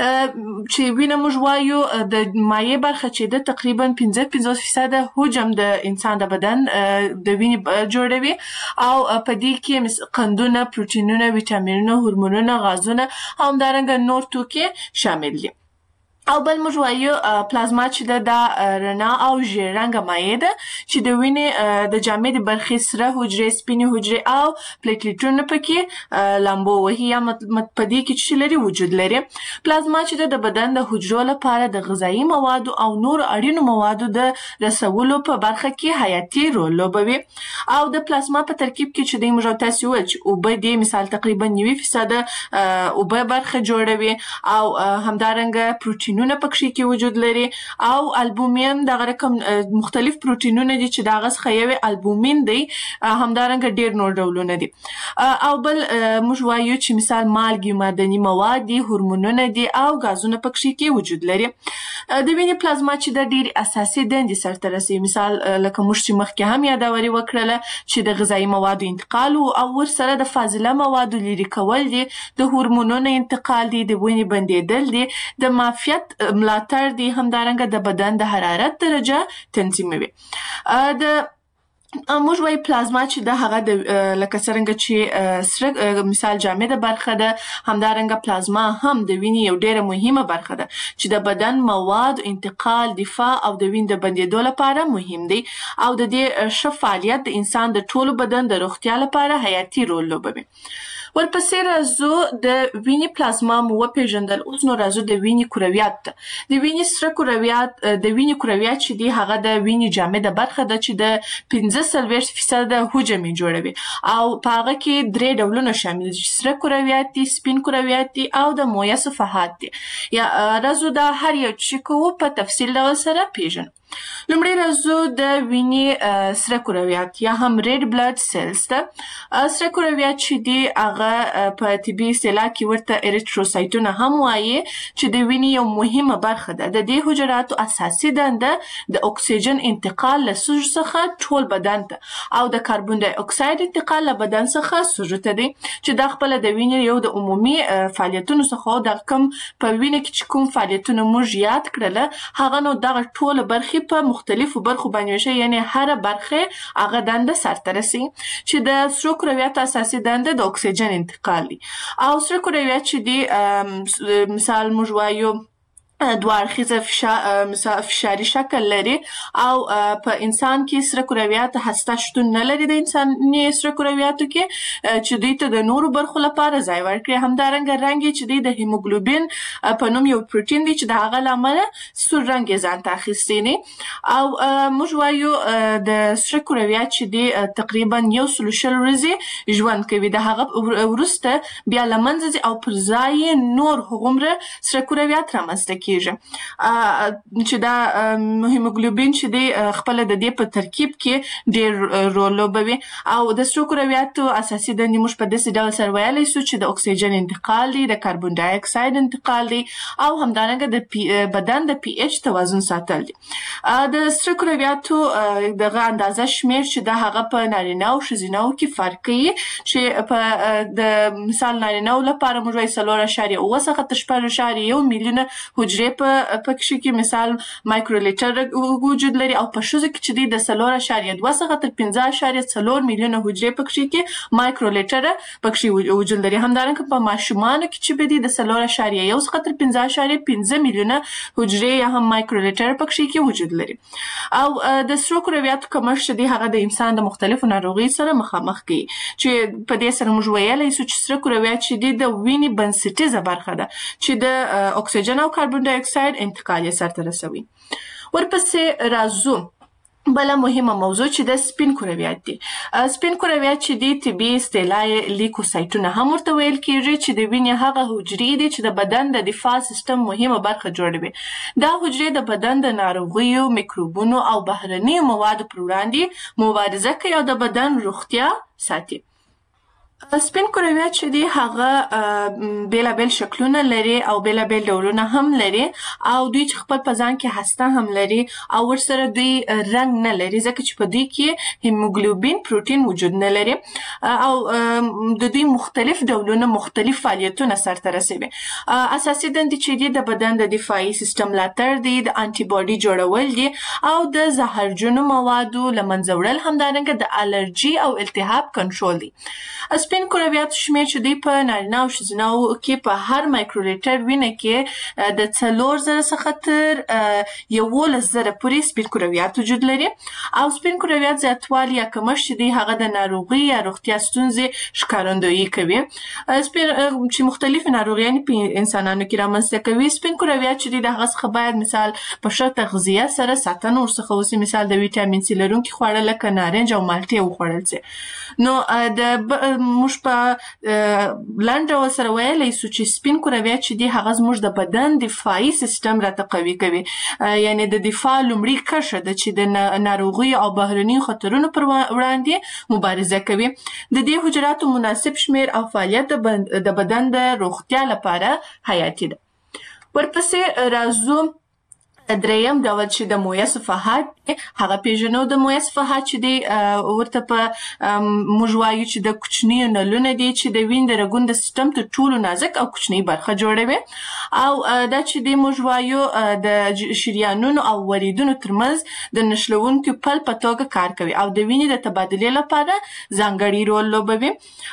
چې وینه موږ وایو د مایع برخه چې د تقریبا پنځه پنځوس فیصده حجم د انسان د بدن د وینې جوړوي او په دې کې قندونه، پروتینونه، ویټامینونه، هورمونونه، غازونه او همدارنګه نور توکي شامل دي. او بل موږ وایو پلازما چې د رڼا او ژیړ رنګه مایع ده چې د وینې د جامدې برخې سره حجرې، سپینې حجرې او پلیټلیټونه پکې لامبو وهي یا په دې کې چې لري وجود لري. پلازما چې د بدن د حجرو لپاره د غذایي موادو او نور اړینو موادو د رسولو په برخه کې حیاتي رول لوبوي. او د پلازما په ترکیب کې چې د موږ تاسو وایي چې اوبه دي مثال تقریبا نوي فیصده اوبه برخه جوړوي او همدارنګه پروتین پروتینونه پکې کې وجود لري او البومین دغه رقم مختلف پروتینونه دي چې دغه څخه یو البومین دی، همدارنګه ډیر نور ډولونه دي. او بل موږ وایو چې مثال مالګې، معدني مواد دي، هورمونونه دي او غازونه پکې کې وجود لري. د وینې پلازما چې د ډیر اساسي دندې سرته رسوي. مثال لکه موږ چې مخکې هم یادوري وکړله چې د غذایي موادو انتقال او ورسره د فاضله موادو لرې کول دي، د هورمونونو انتقال دي، د وینې بندېدل دي، د معافیت ملاتړ دي، همدارنګه د بدن د حرارت درجه تنظیموي. د موږ وایي پلازما چې د هغه د لکه څرنګه چې سره مثال جامده برخه ده، همدارنګه پلازما هم د وینې یو ډیره مهمه برخه ده چې د بدن مواد انتقال، دفاع او د وینې د بندېدو لپاره مهم دی او د دې ښه فعالیت د انسان د ټولو بدن د روغتیا لپاره حیاتي رول لوبوي. ورپسې راځو د وینې پلازما مو وپېژندل. اوس نو راځو د وینې کرویات ته. د وینې سره کرویات د وینې کرویات چې دي هغه د وینې جامده برخه ده چې د پنځه څلوېښت فیصده حجم یې جوړوي او په هغه کې درې ډولونه شامل دي چې سره کرویات دي، سپین کرویات دي او د مویه صفحات دي. یا راځو دا هر یو چې کوو په تفصیل ډول سره پیژنو. لومړی راځو د وینې سره کرویات یا هم ریډ بلډ سیلز ته. سره کرویات چې دي هغه په طبي اصطلاح کې ورته اریتروسایټونه هم وایي چې د وینې یو مهمه برخه ده. د دې حجراتو اساسي دنده د اکسیجن انتقال له سږو څخه ټول بدن ته او د کاربن ډای اکساید انتقال له بدن څخه سږو ته دی چې دا خپل د وینې یو د عمومي فعالیتونو څخه د کوم په وینې کې چې کوم فعالیتونه موږ یاد کړل هغه نو دغه ټول برخې په مختلفو برخو باندې وشي، یعنی هر برخه هغه دنده سرته رسي چې د سرو کرویاتو اساسي دنده د اکسیجن انتقال دي. او سرو کرویات چې دي مثال موږ وایو دوه اړخیزه فشاري شکل لري او په انسان کې سره کرویات هسته شتون نه لري د انساني سره کرویاتو کې چې دوی ته د نورو برخو لپاره ځای ورکړي. همدارنګه رنګ یې چې دی د هیموګلوبین په نوم یو پروټین دی چې د هغه له امله سور رنګ یې ځان ته اخیستی دی او موږ وایو د سره کرویات چې دی تقریبا یو سل شل ورځې ژوند کوي. د هغه وروسته بیا له منځه ځي او پر ځای یې نور هغومره سره کرویات رامنځته کیږي چې دا هیموګلوبین چې دی خپل د دې په ترکیب کې ډېر رول لوبوي او د سرو کرویاتو اساسي دندې موږ په داسې ډول سره ویلی سو چې د اکسیجن انتقال دی، د کاربن ډای اکساید انتقال دی او همدارنګه د بدن د پی ایچ توازن ساتل دي. د سرو کرویاتو دغه اندازه شمیر چې د هغه په نارینه او ښځینه کې فرق کوي چې په د مثال نارینه لپاره موږ وایو څلور اعشاریه اوه څخه تر شپږ اعشاریه یو میلیونه حجرې په پکې کې مثال مایکرولیټر وجود لري او په ښځو کې چې دی د څلور اعشاریه دوه څخه تر پنځه اعشاریه څلور میلیونه حجرې پکې کې مایکرولیټر پکې وجود لري. همدارنګه په ماشومانو کې چې به دی د څلور اعشاریه یو څخه تر پنځه اعشاریه پنځه میلیونه حجرې یا هم مایکرولیټر پکې کې وجود لري. او د سرو کرویاتو کمښت دی هغه د انسان د مختلفو ناروغیو سره مخامخ کوي چې په دې سره موږ ویلی سو چې سره کرویات چې دی د وینې بنسټیزه برخه ده چې د اکسیجن او کاربن ډای اکساید انتقال یې سرته رسوي. ورپسې راځو بله مهمه موضوع چې د سپین کرویات دي. سپین کرویات چې دي طبیعي اصطلاح یې لیکوسایټونه هم ورته ویل کیږي چې د وینې هغه حجرې دي چې د بدن د دفاع سیستم مهمه برخه جوړوي. دا حجرې د بدن د ناروغیو، میکروبونو او بهرنیو موادو پر وړاندې مبارزه کوي او د بدن روغتیا ساتي. سپین کرویات چې دي هغه بیلابیل شکلونه لري او بیلابیل ډولونه هم لري او دوی چې خپل په ځان کې هسته هم لري او ورسره دوی رنګ نه لري ځکه چې په دوی کې هیموګلوبین پروټین وجود نه لري او د دوی مختلف ډولونه مختلف فعالیتونه سرته رسوي. اساسي دندې چې دي د بدن د دفاعي سیستم ملاتړ دي، د انټي باډي جوړول دي او د زهرجنو موادو له منځه وړل، همدارنګه د الرجي او التهاب کنټرول دي. سپین کرویاتو شمیر چې دوی په نارینه او ښځینه کې په هر مایکرولیټر وینه کې د څلور زره څخه تر یولس زره پورې سپین کرویات وجود لري او سپین کرویات زیاتوالی یا کمښت چې دی هغه د ناروغۍ یا روغتیا ستونزې ښکارندویي کوي. سپین چې مختلفې ناروغیانې په انسانانو کې رامنځته کوي. سپین کرویات چې دی د هغه څخه باید مثال په ښه تغذیه سره ساتنه ورڅخه وسي، مثال د ویټامین سي لرونکي خواړه لکه نارنج او مالټې وخوړل سي. نو د موږ په لنډ ډول سره ویلی سو چې سپین کرویات چې دي هغه زموږ د بدن دفاعي سیستم راته قوي کوي، یعنې د دفاع لومړۍ کرښه ده چې د ناروغیو او بهرنیو خطرونو پر وړاندې مبارزه کوي. د دې حجراتو مناسب شمیر او فعالیت د بدن د روغتیا لپاره حیاتي ده. ورپسې راځو دریم ډول چې د مویه صفحات هغه پیژنو. د مویه صفحات چې دی ورته په موږ وایو چې د کوچنیو نلونه دي چې د وینې د رګونو د سیستم تر ټولو نازک او کوچنۍ برخه جوړوي او دا چې دی موږ وایو د شریانونو او وریدونو ترمنځ د نښلوونکي پل په توګه کار کوي او د وینې د تبادلې لپاره ځانګړی رول لوبوي.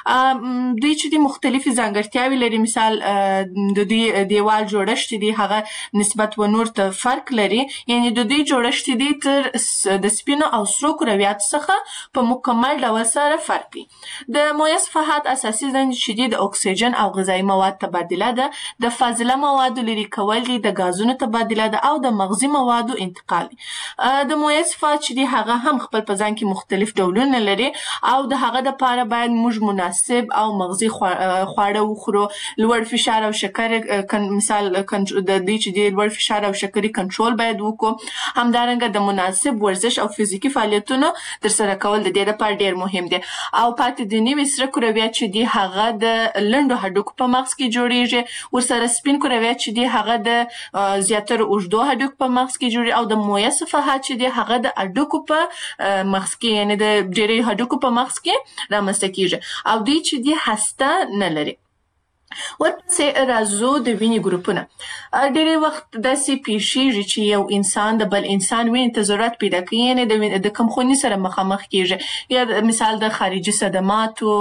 دوی چې دی مختلفې ځانګړتیاوې لري، مثال د دوی دیوال جوړښت دی هغه نسبت و نور ته فرق لري، یعنی د دوی جوړښت دی تر د سپینو او سرو کرویاتو څخه په مکمل ډول سره فرق کوي. د مویه صفحات اساسي دندې چې دي د اکسیجن او غذایي مواد تبادله ده، د فاضله موادو لرې کول دي، د غازونو تبادله ده او د مغذي موادو انتقال دي. د مویه صفحات چې دي هغه هم خپل په ځان کې مختلف ډولونه لري او د هغه دپاره باید موږ مناسب او مغذي خواړه وخورو. لوړ فشار او شکر مثال د دوی چې دي لوړ فشار او شکرې کنټرول باید وکړو. همدارنګه د مناسب ورزش او فزیکي فعالیتونو ترسره کول د دې لپاره ډیر مهم دي. او پاتې د نوي سره کرویات چې دي هغه د لنډو هډوکو په مغز کې جوړیږي، ورسره سپین کرویات چې دي هغه د زیاتره اوږدو هډوکو په مغز کې جوړیږي او د مویه صفحات چې دي هغه د هډوکو په مغز کې، یعنی د ډیری هډوکو په مغز کې رامنځته کیږي او دوی چې دي هسته نه لري. ورپسې راځو د وینې ګروپونه. ډېری وخت داسې پیښیږي چې یو انسان د بل انسان وینې ته ضرورت پیدا کوي، یعنې د وین- د کمخوني سره مخامخ کېږي، یا د- مثال د خارجي صدماتو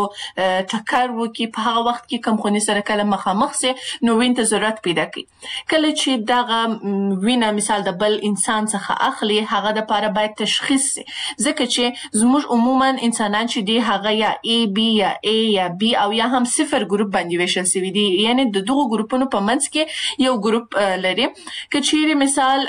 ټکر وکړي، په هغه وخت کې کمخوني سره کله مخامخ سي نو وینې ته ضرورت پیدا کوي. کله چې دغه وینه مثال د بل انسان څخه اخلي، هغه دپاره باید تشخیص سي، ځکه چې زموږ عموما انسانان چې دي هغه یا A B یا A یا B او یا هم صفر ګروپ باندې ویشل سوي دي، یعنې د دغو ګروپونو په منځ کې یو ګروپ لري. که چیرې مثال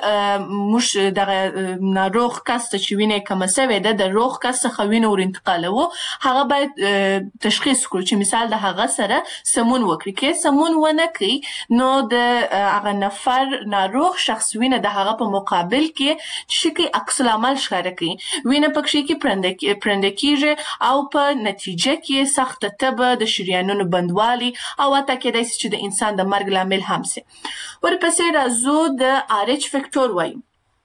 موږ دغه ناروغ کس ته چې وینه یې کمه سوې ده، د روغ کس څخه وینه ور انتقالوو، هغه باید تشخیص کړو چې مثال د هغه سره سمون وکړي. که سمون ونه کړي نو د هغه نفر ناروغ شخص وینه د هغه په مقابل کې چې کوي عکس العمل ښکاره کوي، وینه پکې کې پرنده پرنده کېږي او په نتیجه کې سخته تبه، د شریانونو بندوالي او حتی کېدای شي چې د انسان د مرګ لامل هم سي. ورپسې راځو د آر ایچ فیکټور وایو.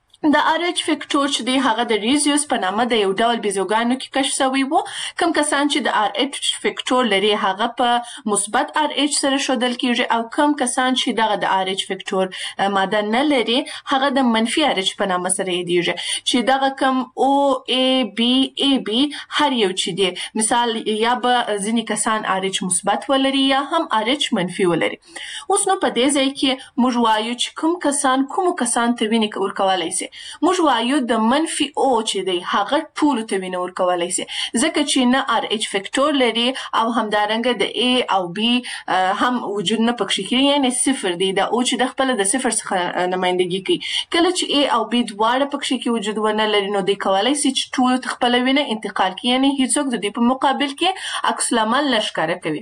د آر ایچ فیکټور چې دی هغه د ریزیوس په نامه د یو ډول بیزوګانو کې کشف سوی وو. کوم کسان چې د آر ایچ فیکټور لري هغه په مثبت آر ایچ سره ښودل کېږي، او کوم کسان چې دغه د آر ایچ فیکټور ماده نه لري هغه د منفي آر ایچ په نامه سره یادیږي، چې دغه کوم او ای بی ای بی هر یو چې دی مثال یا به ځینې کسان آر ایچ مثبت ولري یا هم آر ایچ منفي ولري. اوس نو په دې ځای کې موږ وایو چې کوم کسان کومو کسان ته وینې ورکولی سي. موږ وایو د منفي او چې دی هغه ټولو ته وینه ورکولی سي، ځکه چې نه آر ایچ فیکټور لري او همدارنګه د ای او بی هم وجود نه پکښې کوي، یعنې صفر دی. د او چې د خپله د صفر څخه نمایندګي کوي. کله چې ای او بی دواړه پکښې کې وجود ونه لري نو دوی کولی سي چې ټولو ته خپله وینه انتقال کړي، یعنې هیڅوک د دوی په مقابل کې عکس العمل نه ښکاره کوي.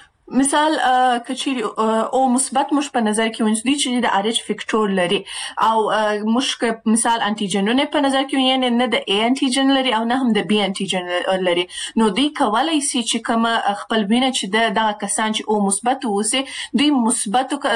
مثال که چیرې او مثبت موږ په نظر کې ونیسو چې د آر ایچ فیکټور لري، او موږ که مثال انټیجنونه په نظر کې ونیسو، یعنې نه د ای انټیجن لري او نه هم د بی انټیجن لري، نو دوی کولی سي چې کومه خپل وینه چې د دغه کسان چې او مثبت اوسي دوی مثبتو ته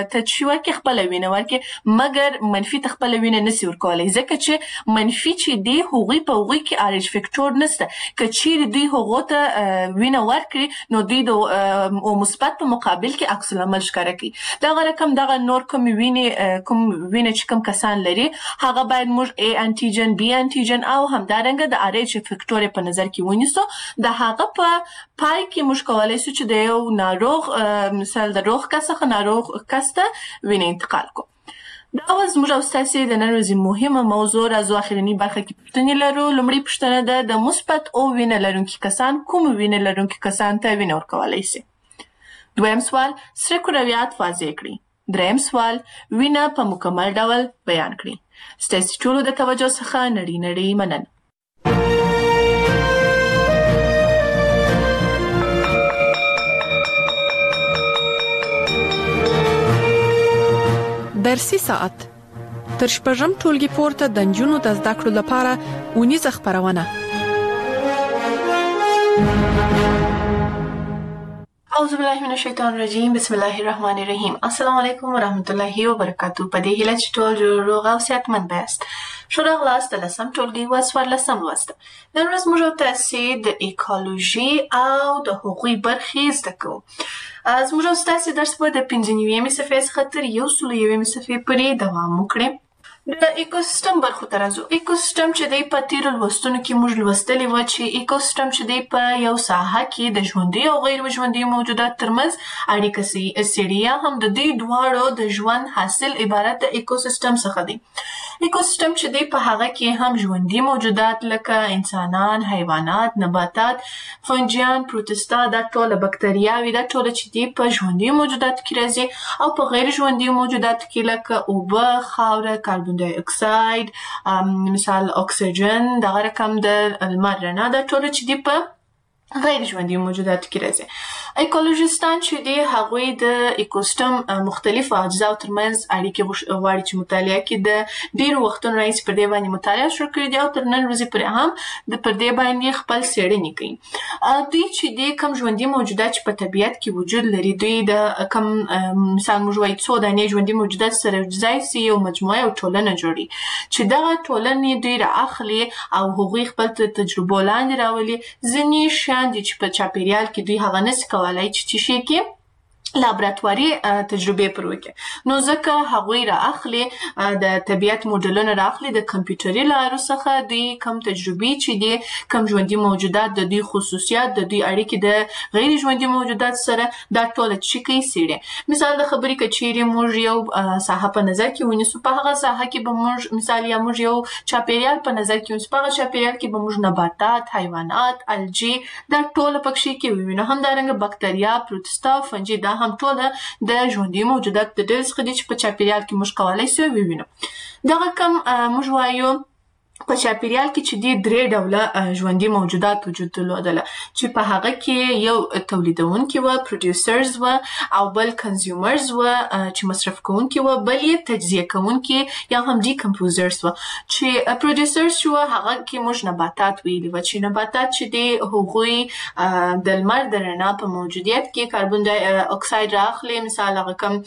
چې ورکړي خپله وینه ورکړي، مګر منفي ته خپله وینه نسي ورکولی، ځکه چې منفي چې دی هغوی په هغوی کې آر ایچ فیکټور نسته. که چیرې دوی هغو ته وینه ورکړي نو دوی د او مثبت په مقابل کې عکس العمل ښکاره کوي. دغه رقم دغه نور کوم وینې کوم وینه چې کوم کسان لري هغه باید موږ ای انټیجن، بی انټیجن او همدارنګه د آر ایچ فیکټور په نظر کې ونیسو. د هغه په پای کې موږ کولی سو چې د یو ناروغ مثال د روغ کس څخه ناروغ کس ته وینه انتقال کړو. دا وه زموږ او ستاسې د نن ورځې مهمه موضوع. راځو اخرني برخه کې پوښتنې لرو. لومړۍ پوښتنه ده د مثبت او وینه لرونکي کسان کوم وینه لرونکي کسان ته وینه ورکولی سي؟ دویم سوال سره کرویات واضح کړي. دریم سوال وینه په مکمل ډول بیان کړي. ستاسې ټولو د توجه څخه نړۍ نړۍ مننه. درسي ساعت تر شپږم ټولګي پورته د نجونو د زده کړو لپاره اونیزه خپرونه. اعوذ بالله من الشیطان الرجیم. بسم الله الرحمن الرحیم. السلام علیکم ورحمت الله وبرکاتو. په دې هیله چې ټول روغ او صحتمند یاست. ښه راغلاست د لسم ټولګي و څوارلسم لوست. نن ورځ موږ او تاسې د ایکولوژي او د هغوی برخې زده کوو. زموږ او ستاسې درس به د پنځه نوي صفحې څخه تر یو سلو یوې صفحې پورې دوام وکړي. د ایکوسیستم برخو ته راځو. ایکوسیستم چې دی په تیرو لوستونو کې موږ لوستلي وه چې ایکوسیستم چې دی په یو ساحه کې د ژوندیو او غیر ژوندیو موجودات ترمنځ اړیکه څېړي، یا هم د دوی دواړو د ژوند حاصل عبارت د ایکوسیستم څخه دی. ایکوسیستم چې دی په هغه کې هم ژوندي موجودات لکه انسانان، حیوانات، نباتات، فنجیان، پروتستا، دا ټوله بکتریاوې، دا ټوله چې دی په ژوندیو موجوداتو کې راځي، او په غیر ژوندیو موجوداتو کې لکه اوبه، خاوره، کاربن ډای اکساید، مثال اکسیجن، دغه رقم د لمر رڼا، دا ټوله چې دی په غیر ژوندي موجوداتو کې راځي. ایکولوژیستان چې دی هغوی د ایکوسیستم مختلفو اجزاو ترمنځ اړیکې غواړي چې مطالعه کړي. د ډېرو وختونو راهیسې پر دې باندې مطالعه شروع کړې دي او تر نن ورځې پورې هم د پر دې باندې خپل څېړنې کوي. دوی چې دی کوم ژوندي موجودات چې په طبیعت کې وجود لري، دوی د کوم مثال موږ وایو څو دانې ژوندي موجودات سره یوځای سي یو مجموعه یو ټولنه جوړي، چې دغه ټولنې دوی رااخلي او هغوی خپل تجربو لاندې راولي. ځینې شیان دي چې په چاپېریال کې دوی هغه نسي کولی چې څه شي کې لابراتواري تجربې پر وکړي. نو ځکه هغوی را اخلي د طبیعت موډلونه را اخلي د کمپیوټري لارو څخه دوی کم تجربې چې دي کم ژوندي موجودات د دوی خصوصیات د دوی اړیکې د غیر ژوندي موجودات سره دا ټوله چې کوي څېړي. مثال د خبرې که چیرې موږ یو ساحه په نظر کې ونیسو په هغه ساحه کې به موږ مثال یا موږ یو چاپیریال په نظر کې ونیسو په هغه چاپیریال کې به موږ نباتات حیوانات الجی دا ټوله پکښې کې ووینو. همدارنګه بکتریا پروتستا فنجي دا هم ټوله د ژوندي موجودات د ډلې څخه دي چې په چاپیریال کې موږ کولی سو ووینو. دغه کم موږ وایو په چاپیریال کې چې دي درې ډوله ژوندي موجودات وجود درلودله چې په هغه کې یو تولیدونکي وه پروډیوسرز وه او بل کنزیومرز وه چې مصرف کوونکي وه، بل یې تجزیه کوونکي یا هم ډیکمپوزرز وه. چې پروډیوسرز چې وه هغه کې موږ نباتات ویلي وه چې نباتات چې دي هغوی د لمر د رڼا په موجودیت کې کاربن ډای اکساید رااخلي. مثال هغه کم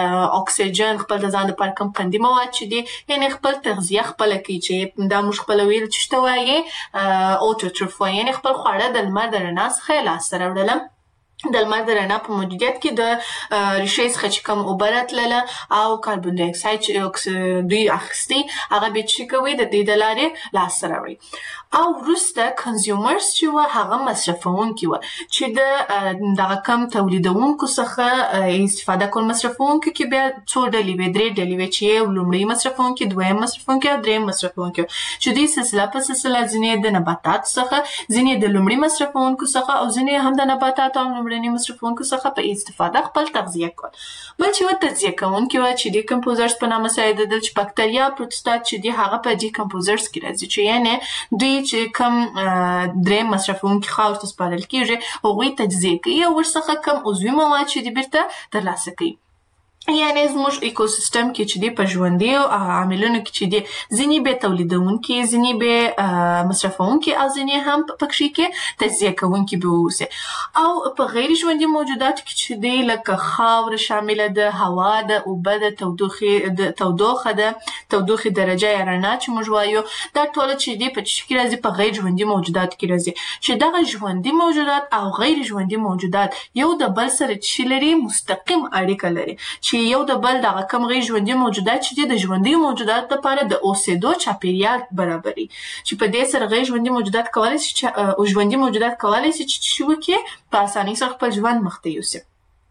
اکسیجن خپل د ځان لپاره کم قندي مواد چې دي یعنې خپل تغذیه خپله کوي چې دا موږ خپله ویل چې شته وایي اوټوټروف وایي یعنې خپل خواړه د لمر د رڼا څخه یې لاسته راوړله. د لمر د رڼا په موجودیت کې د ریښې څخه چې کوم اوبه راتلله او کاربن ډای اکساید چې دوی اخیستی هغه بیا چې کوي د دې د لارې لاسته راوړي. او وروسته کنزیومرز چې وه هغه مصرفونکي وه چې د دغه کم تولیدونکو څخه استفاده کول. مصرفونکو کې بیا څو ډلې وې درې ډلې وې چې یو لومړی مصرفونکي دویم مصرفونکي او دریم مصرفونکي چې دوی سلسله په سلسله ځینې د نباتات څخه ځینې د لومړي مصرفونکو څخه او ځینې هم د نباتات او لومړني مصرفونکو څخه په استفاده خپل تغذیه کول. بل چې وه تجزیه کوونکي وه چې ډیکمپوزرز په نامه سره یادېدل چې بکتریا پروتستات چې دي هغه په ډیکمپوزرز کې راځي چې یعنې دوی چې کم دریم مصرفونکي خاورې ته سپارل کېږي هغوی تجزیه کوي او ورڅخه کم عضوي مواد چې دي بیرته ترلاسه کوي. یعنې زموږ ایکوسیستم کې چې دي په ژوندي عاملونو کې چې دي ځینې به تولیدونکي ځینې به مصرفونکي او ځینې هم پکښې کې تجزیه کوونکي به واوسي. او په غیر ژوندي موجوداتو کې چې دي لکه خاوره شامله ده، هوا ده، اوبه ده، تودوخې د تودوخه ده، تودوخې درجه یا رڼا چې موږ وایو دا ټوله چې دي په څه کې راځي په غیر ژوندي موجوداتو کې راځي. چې دغه ژوندي موجودات او غیر ژوندي موجودات یو د بل سره چې لري مستقیم اړیکه لري چې یو د بل دغه کم غیر ژوندي موجودات چې دي د ژوندي موجوداتو لپاره د اوسېدو چاپیریال برابري چې په دې سره غیر ژوندي موجودات کولی شي چې ژوندي موجودات کولی شي چې څه وکړي په اسانۍ سره خپل ژوند مخته یوسي.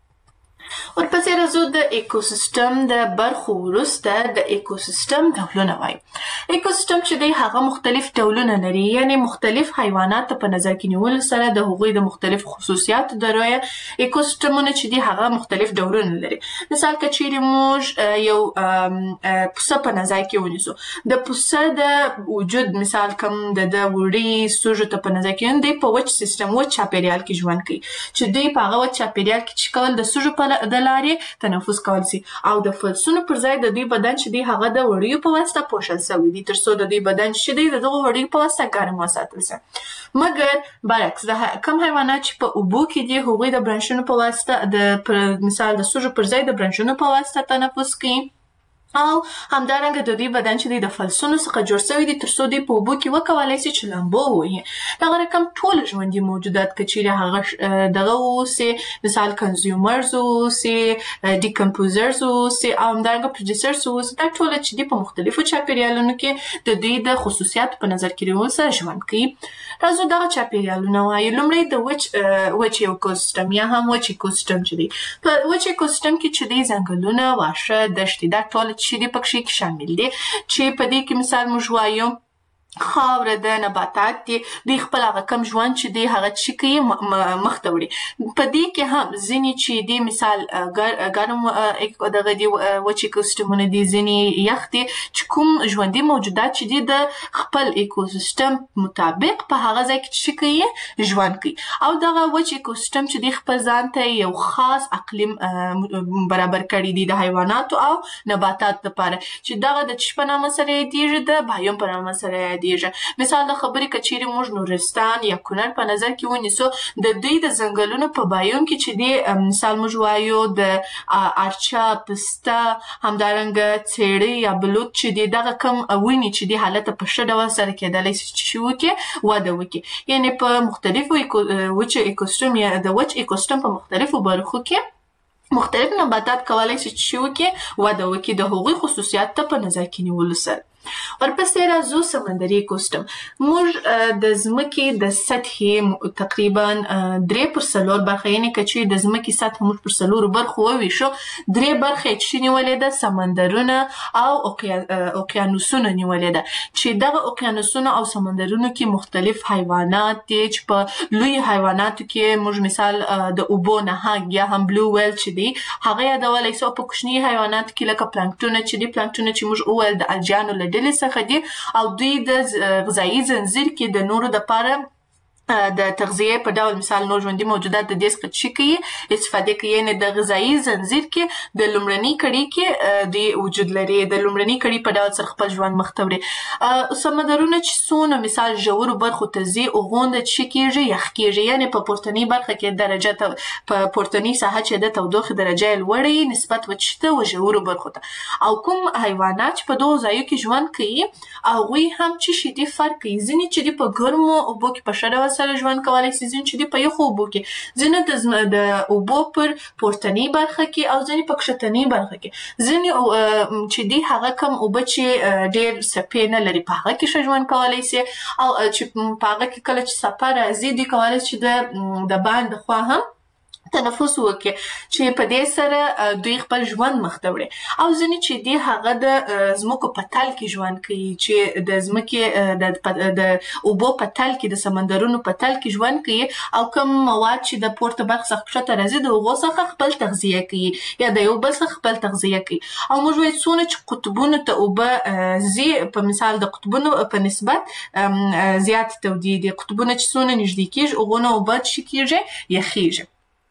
ورپسې راځو د ایکوسیستم د برخو وروسته د ایکوسیستم ډولونه وایي. ایکوسیستم چې دی هغه مختلف ډولونه لري یعنې مختلف حیوانات په نظر کې نیولو سره د هغوی د مختلف خصوصیاتو د رایه ایکوسیستمونه چې دي هغه مختلف ډولونه لري. مثال که چیرې موږ یو پسه په نظر کې ونیسو د پسه د وجود مثال کوم د د وړي سوژو ته په نظر کې دی په وچ سیستم وچ چاپیریال کې ژوند کوي چې دوی په هغه وچ چاپیریال کې چې کول د سوژو په د لارې تنفس کول سي او د فلسونو پر ځای د دوی بدن چې دی هغه د وړیو په واسطه پوښل سوی دي تر څو د دوی بدن چې دی د دغه وړیو په واسطه ګرم وساتل سي. مګر برعکس د کم حیوانات چې په اوبو کې دي هغوی د برانشونو په واسطه د مثال د سوژو پر ځای د برانشونو په واسطه تنفس کوي او همدارنګه د دوی بدن چې دی د فلسونو څخه جوړ سوی دي تر څو دوی په اوبو کې وکولی سي چې لامبو ووهي. دغه رقم ټول ژوندي موجودات که چیرې هغه دغه واوسي مثال کنزیومرز واوسي ډیکمپوزرز واوسي او همدارنګه پروډیوسرز واوسي دا ټوله چې دي په مختلفو چاپیریالونو کې د دوی د خصوصیاتو په نظر کې نیولو سره ژوند کوي. راځو دغه چاپیریالونه وایو. لومړی د وچ وچ ایکوسیستم یا هم وچ ایکوسیستم چې دی په وچ ایکوسیستم کې چې دی ځنګلونه واښه دښتې دا ټول چې دي پکښې کې شامل دي چې په دې کې مثال موږ وایو خاوره د نباتات دي دوی خپل هغه کم ژوند چې دی هغه چې کوي مخته وړي. په دې کې هم ځینې چې دي مثال ګرم دغه دي وچ ایکوسیستمونه دي ځینې یخ دي چې کوم ژوندي موجودات چې دي د خپل ایکوسیستم مطابق په هغه ځای کې چې کوي ژوند کوي او دغه وچ ایکوسیستم چې دی خپل ځان ته یو خاص اقلیم برابر کړی دی د حیواناتو او نباتاتو لپاره چې دغه د څه په نامه سره یادېږي د بایوم په نامه سره یادېږي. مثال د خبرې که چیرې موږ نورستان یا کونړ په نظر کې ونیسو د دوی د ځنګلونو په بایوم کې چې دی مثال موږ وایو د ارچا پسته همدارنګه څېړۍ یا بلوط چې دی دغه کم ونې چې دی هلته په ښه ډول سره کېدلی شي چې وکړي وده وکړي یعنې په مختلفو وچ ایکوسیستم یا د وچ ایکوسیستم په مختلفو برخو کې مختلف نباتات کولای شي چې وکړي وده وکړي د هغوی خصوصیات ته په نظر کې نیولو سره. ورپسې راځو سمندري ایکوسیستم. موږ د ځمکې د سطحې تقریبا درې پر څلور برخه، یعنې که چې د ځمکې سطحه موږ پر څلورو برخو وویشو، درې برخې یې چې نیولې ده سمندرونه او اوقیانوسونه نیولې ده، چې دغه اوقیانوسونه او سمندرونو کې مختلف حیوانات دي، چې په لوی حیواناتو کې موږ مثال د اوبو نهنګ یا هم بلو ویل چې دی هغه یادولی سو. په کوچني حیواناتو کې لکه پلانکټونه چې دي، پلانکټونه چې موږ وویل د الجیانو له ډلې څخه دي او دوی د غذایي ځنځیر کې د نورو دپاره د تغذیې په ډول مثال نور ژوندي موجودات د دې څخه څه کوي استفاده کوي، یعنې د غذایي ځنځیر کې د لومړنۍ کړۍ کې دوی وجود لري، د لومړنۍ کړۍ په ډول سره خپل ژوند مخ ته وړي. سمندرونه چې څونه مثال ژورو برخو ته ځي هغومره څه کېږي یخ کېږي، یعنې په پورتنۍ برخه کې درجه په پورتنۍ ساحه چې د تودوخې درجه یې لوړه نسبت وچ ته و ژورو برخو ته. او کوم حیوانات چې په دغو ځایو کې ژوند کوي هغوی هم څه شي دي فرق کوي، ځینې چې دي په ګرمو اوبو کې په ښه ډول سره ژوند کولای شي، ځینې چې دي په یخو اوبو کې، ځینې د اوبو پر پورتنۍ برخه کې او ځینې په کښتنۍ برخه کې، ځینې چې دي هغه کم اوبه چې ډېر څپې نه لري په هغه کې ښه ژوند کولای شي، او چې په هغه کې کله چې څپه راځي دوی کولای شي د باندې خوا هم تنفس وکړي چې په دې سره دوی خپل ژوند مخ ته وړي. او ځینې چې دي هغه د ځمکو په تل کې ژوند کوي، چې د ځمکې د اوبو په تل کې د سمندرونو په تل کې ژوند کوي او کوم مواد چې د پورته برخه څخه کښته راځي د هغو څخه خپل تغذیه کوي یا د یو بل څخه خپل تغذیه کوي. او موږ وایو څونه چې قطبونو ته اوبه ځي په مثال د قطبونو په نسبت زیات تودې دي، قطبونه چې څونه نږدې کېږي هغونه اوبه څه کېږي یخېږي.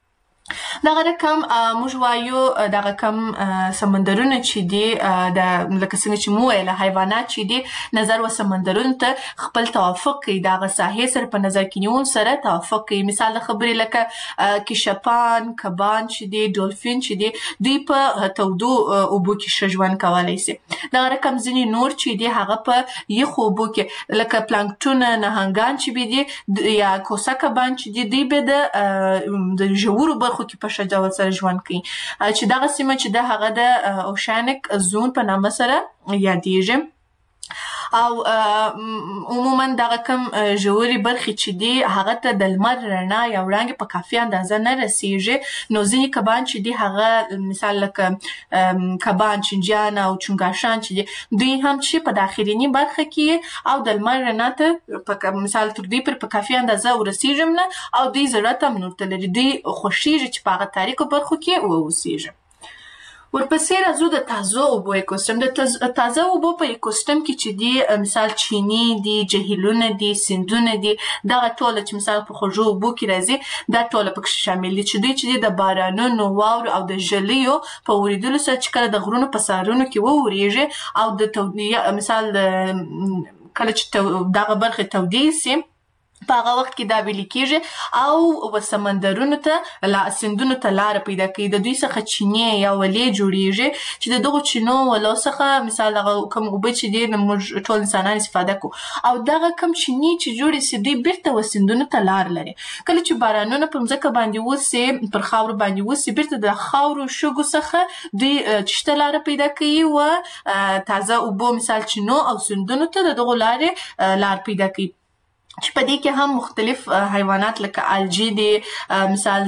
دغه رقم موږ وایو دغه کم سمندرونه چې دي د لکه څنګه چې مو ویله حیوانات چې دي نظر و سمندرونو ته خپل توافق کوي، د هغه ساحې سره په نظر کې نیولو سره توافق کوي. مثال د خبرې لکه کشپان، کبان چې دي، ډولفین چې دي، دوی په تودو اوبو کې ښه ژوند کولی شي. دغه رقم ځینې نور چې دي هغه په یخو اوبو کې لکه پلانکټونه، نهنګان چې دي یا کوسه کبان چې دي، دوی به د ژورو برخو کې په ښه ډول سره ژوند کوي، چې دغه سیمه چې ده هغه د اوشانیک زون په نامه سره یادیږي. او عموما دغه کم ژورې برخې چې دي هغه ته د لمر رڼا یا وړانګې په کافي اندازه نه رسیږي، نو ځینې کبان چې دي هغه مثال لکه کبان چنجیان او چونګاشان چې دي دوی هم چې په داخلینی برخه کې او د لمر رڼا ته مثال تر دوی پر په کافي اندازه ورسیږي نه او دوی زړه ته نور لري، دوی خوښیږي چې په هغه تاریکو برخو کې واوسیږي. ورپسې راځو د تازه اوبو ایکوسیستم. د تازه اوبو په ایکوسیستم کې چې دي مثال چینې دي، جهیلونه دي، سیندونه دي، دغه ټوله چې مثال په خوږو اوبو کې راځي دا ټوله پکې شامل دي، چې دوی چې دي د بارانونو، واورو او د ژلیو په ورېدلو سره چې کله د غرونو په سرونو کې وورېږي او د مثال کله چې دغه برخې تودې سي په هغه وخت کې دا ویلې کېږي او سمندرونو ته سیندونو ته لاره پیدا کوي، د دوی څخه چینې یا ولې جوړېږي چې د دغو چینو ولو څخه مثال هغه کوم اوبه چې دي موږ ټول انسانان استفاده کوو او دغه کوم چینې چې جوړې سي دوی بیرته و سیندونو ته لار لري. کله چې بارانونه په مځکه باندې وسي، پر خاورو باندې وسي، بیرته د خاورو شګو څخه دوی چشته لاره پیدا کوي و تازه اوبو مثال چینو او سیندونو ته د دغو لارې لار پیدا کوي، چې په دې کې هم مختلف حیوانات لکه الجی دي، مثال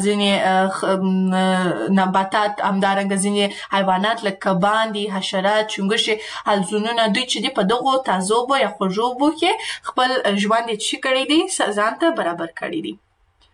ځینې نباتات، همدارنګه ځینې حیوانات لکه کبان دي، حشرات، چونګښې، حلزونونه، دوی چې دي په دغو تازه اوبو یا خوږو اوبو کې خپل ژوند یې څه کړی دی ځان ته برابر کړی دی.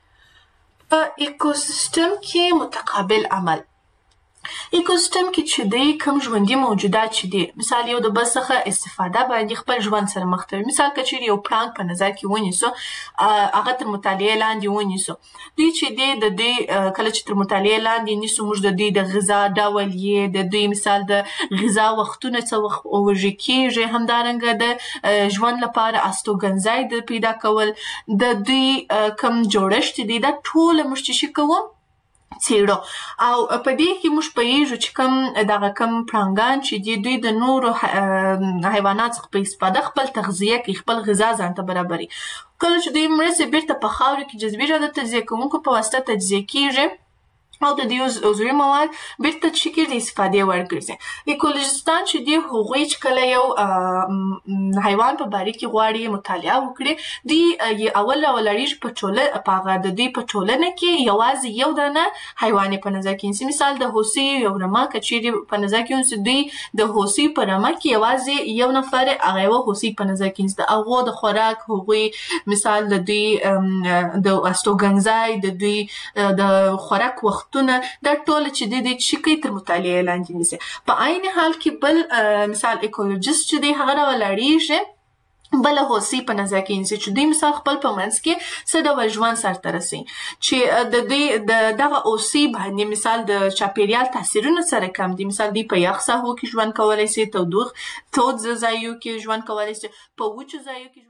په ایکوسیستم کې متقابل عمل. ایکوسیستم کې چې دی کوم ژوندي موجودات چې دي مثال یو د بل څخه استفاده باندې خپل ژوند سره مخ ته وي. مثال که چیرې یو پړانګ په نظر کې ونیسو، هغه تر مطالعې لاندې ونیسو، دوی چې دی د دوی کله چې تر مطالعې لاندې نیسو موږ د دوی د غذا ډول یې، د دوی مثال د غذا وختونه څه وخت وژې کېږي، همدارنګه د ژوند لپاره استوګنځی د پیدا کول، د دوی کوم جوړښت دی دا ټوله موږ چې شي کوو څېړو. او په دې کې موږ پوهېږو چې کوم دغه کوم پړانګان چې دي دوی د نورو حیوانات څخه په استفاده خپل تغذیه کوي، خپل غذا ځان ته برابروي. کله چې دوی مړه سي بیرته په خاورو کې جذبېږي، د تجزیه کوونکو په واسطه تجزیه کېږي او د دې عضوي مواد بیرته چې کې د استفادې وړ ګرځي. ایکولوژیستان چې دی هغوی چې کله یو حیوان په باره کې غواړي مطالعه وکړي، دی اول راولاړېږي په ټوله په هغه د دې په ټولنه کې یوازې یو دانه حیوان په نظر کې نیسي. مثال د هوسۍ یو رمه که چیرې په نظر کې ونیسي، دوی د هوسۍ په رمه کې یوازې یو نفر هغه یوه هوسۍ په نظر کې نیسي. د هغو د خوراک هغوی مثال د دوی د استوګنځای د دوی د خوراک وخت دا ټول چې د دې چې کوي تر مطالعې لاندې نیسي. په عین حال کې بل مثال ایکولوژیست چې دی هغه راولاړېږي بله هوسۍ په نظر کې نیسي چې دوی مثال خپل په منځ کې څه ډول ژوند سرته رسوي، چې د دوی د دغه هوسۍ باندې مثال د چاپېریال تاثیرونه سره کم دي. مثال دوی په یخ ساحو کې ژوند کولی سي، تودوخ تود ځایو کې ژوند کولی سي، په وچو ځایو کې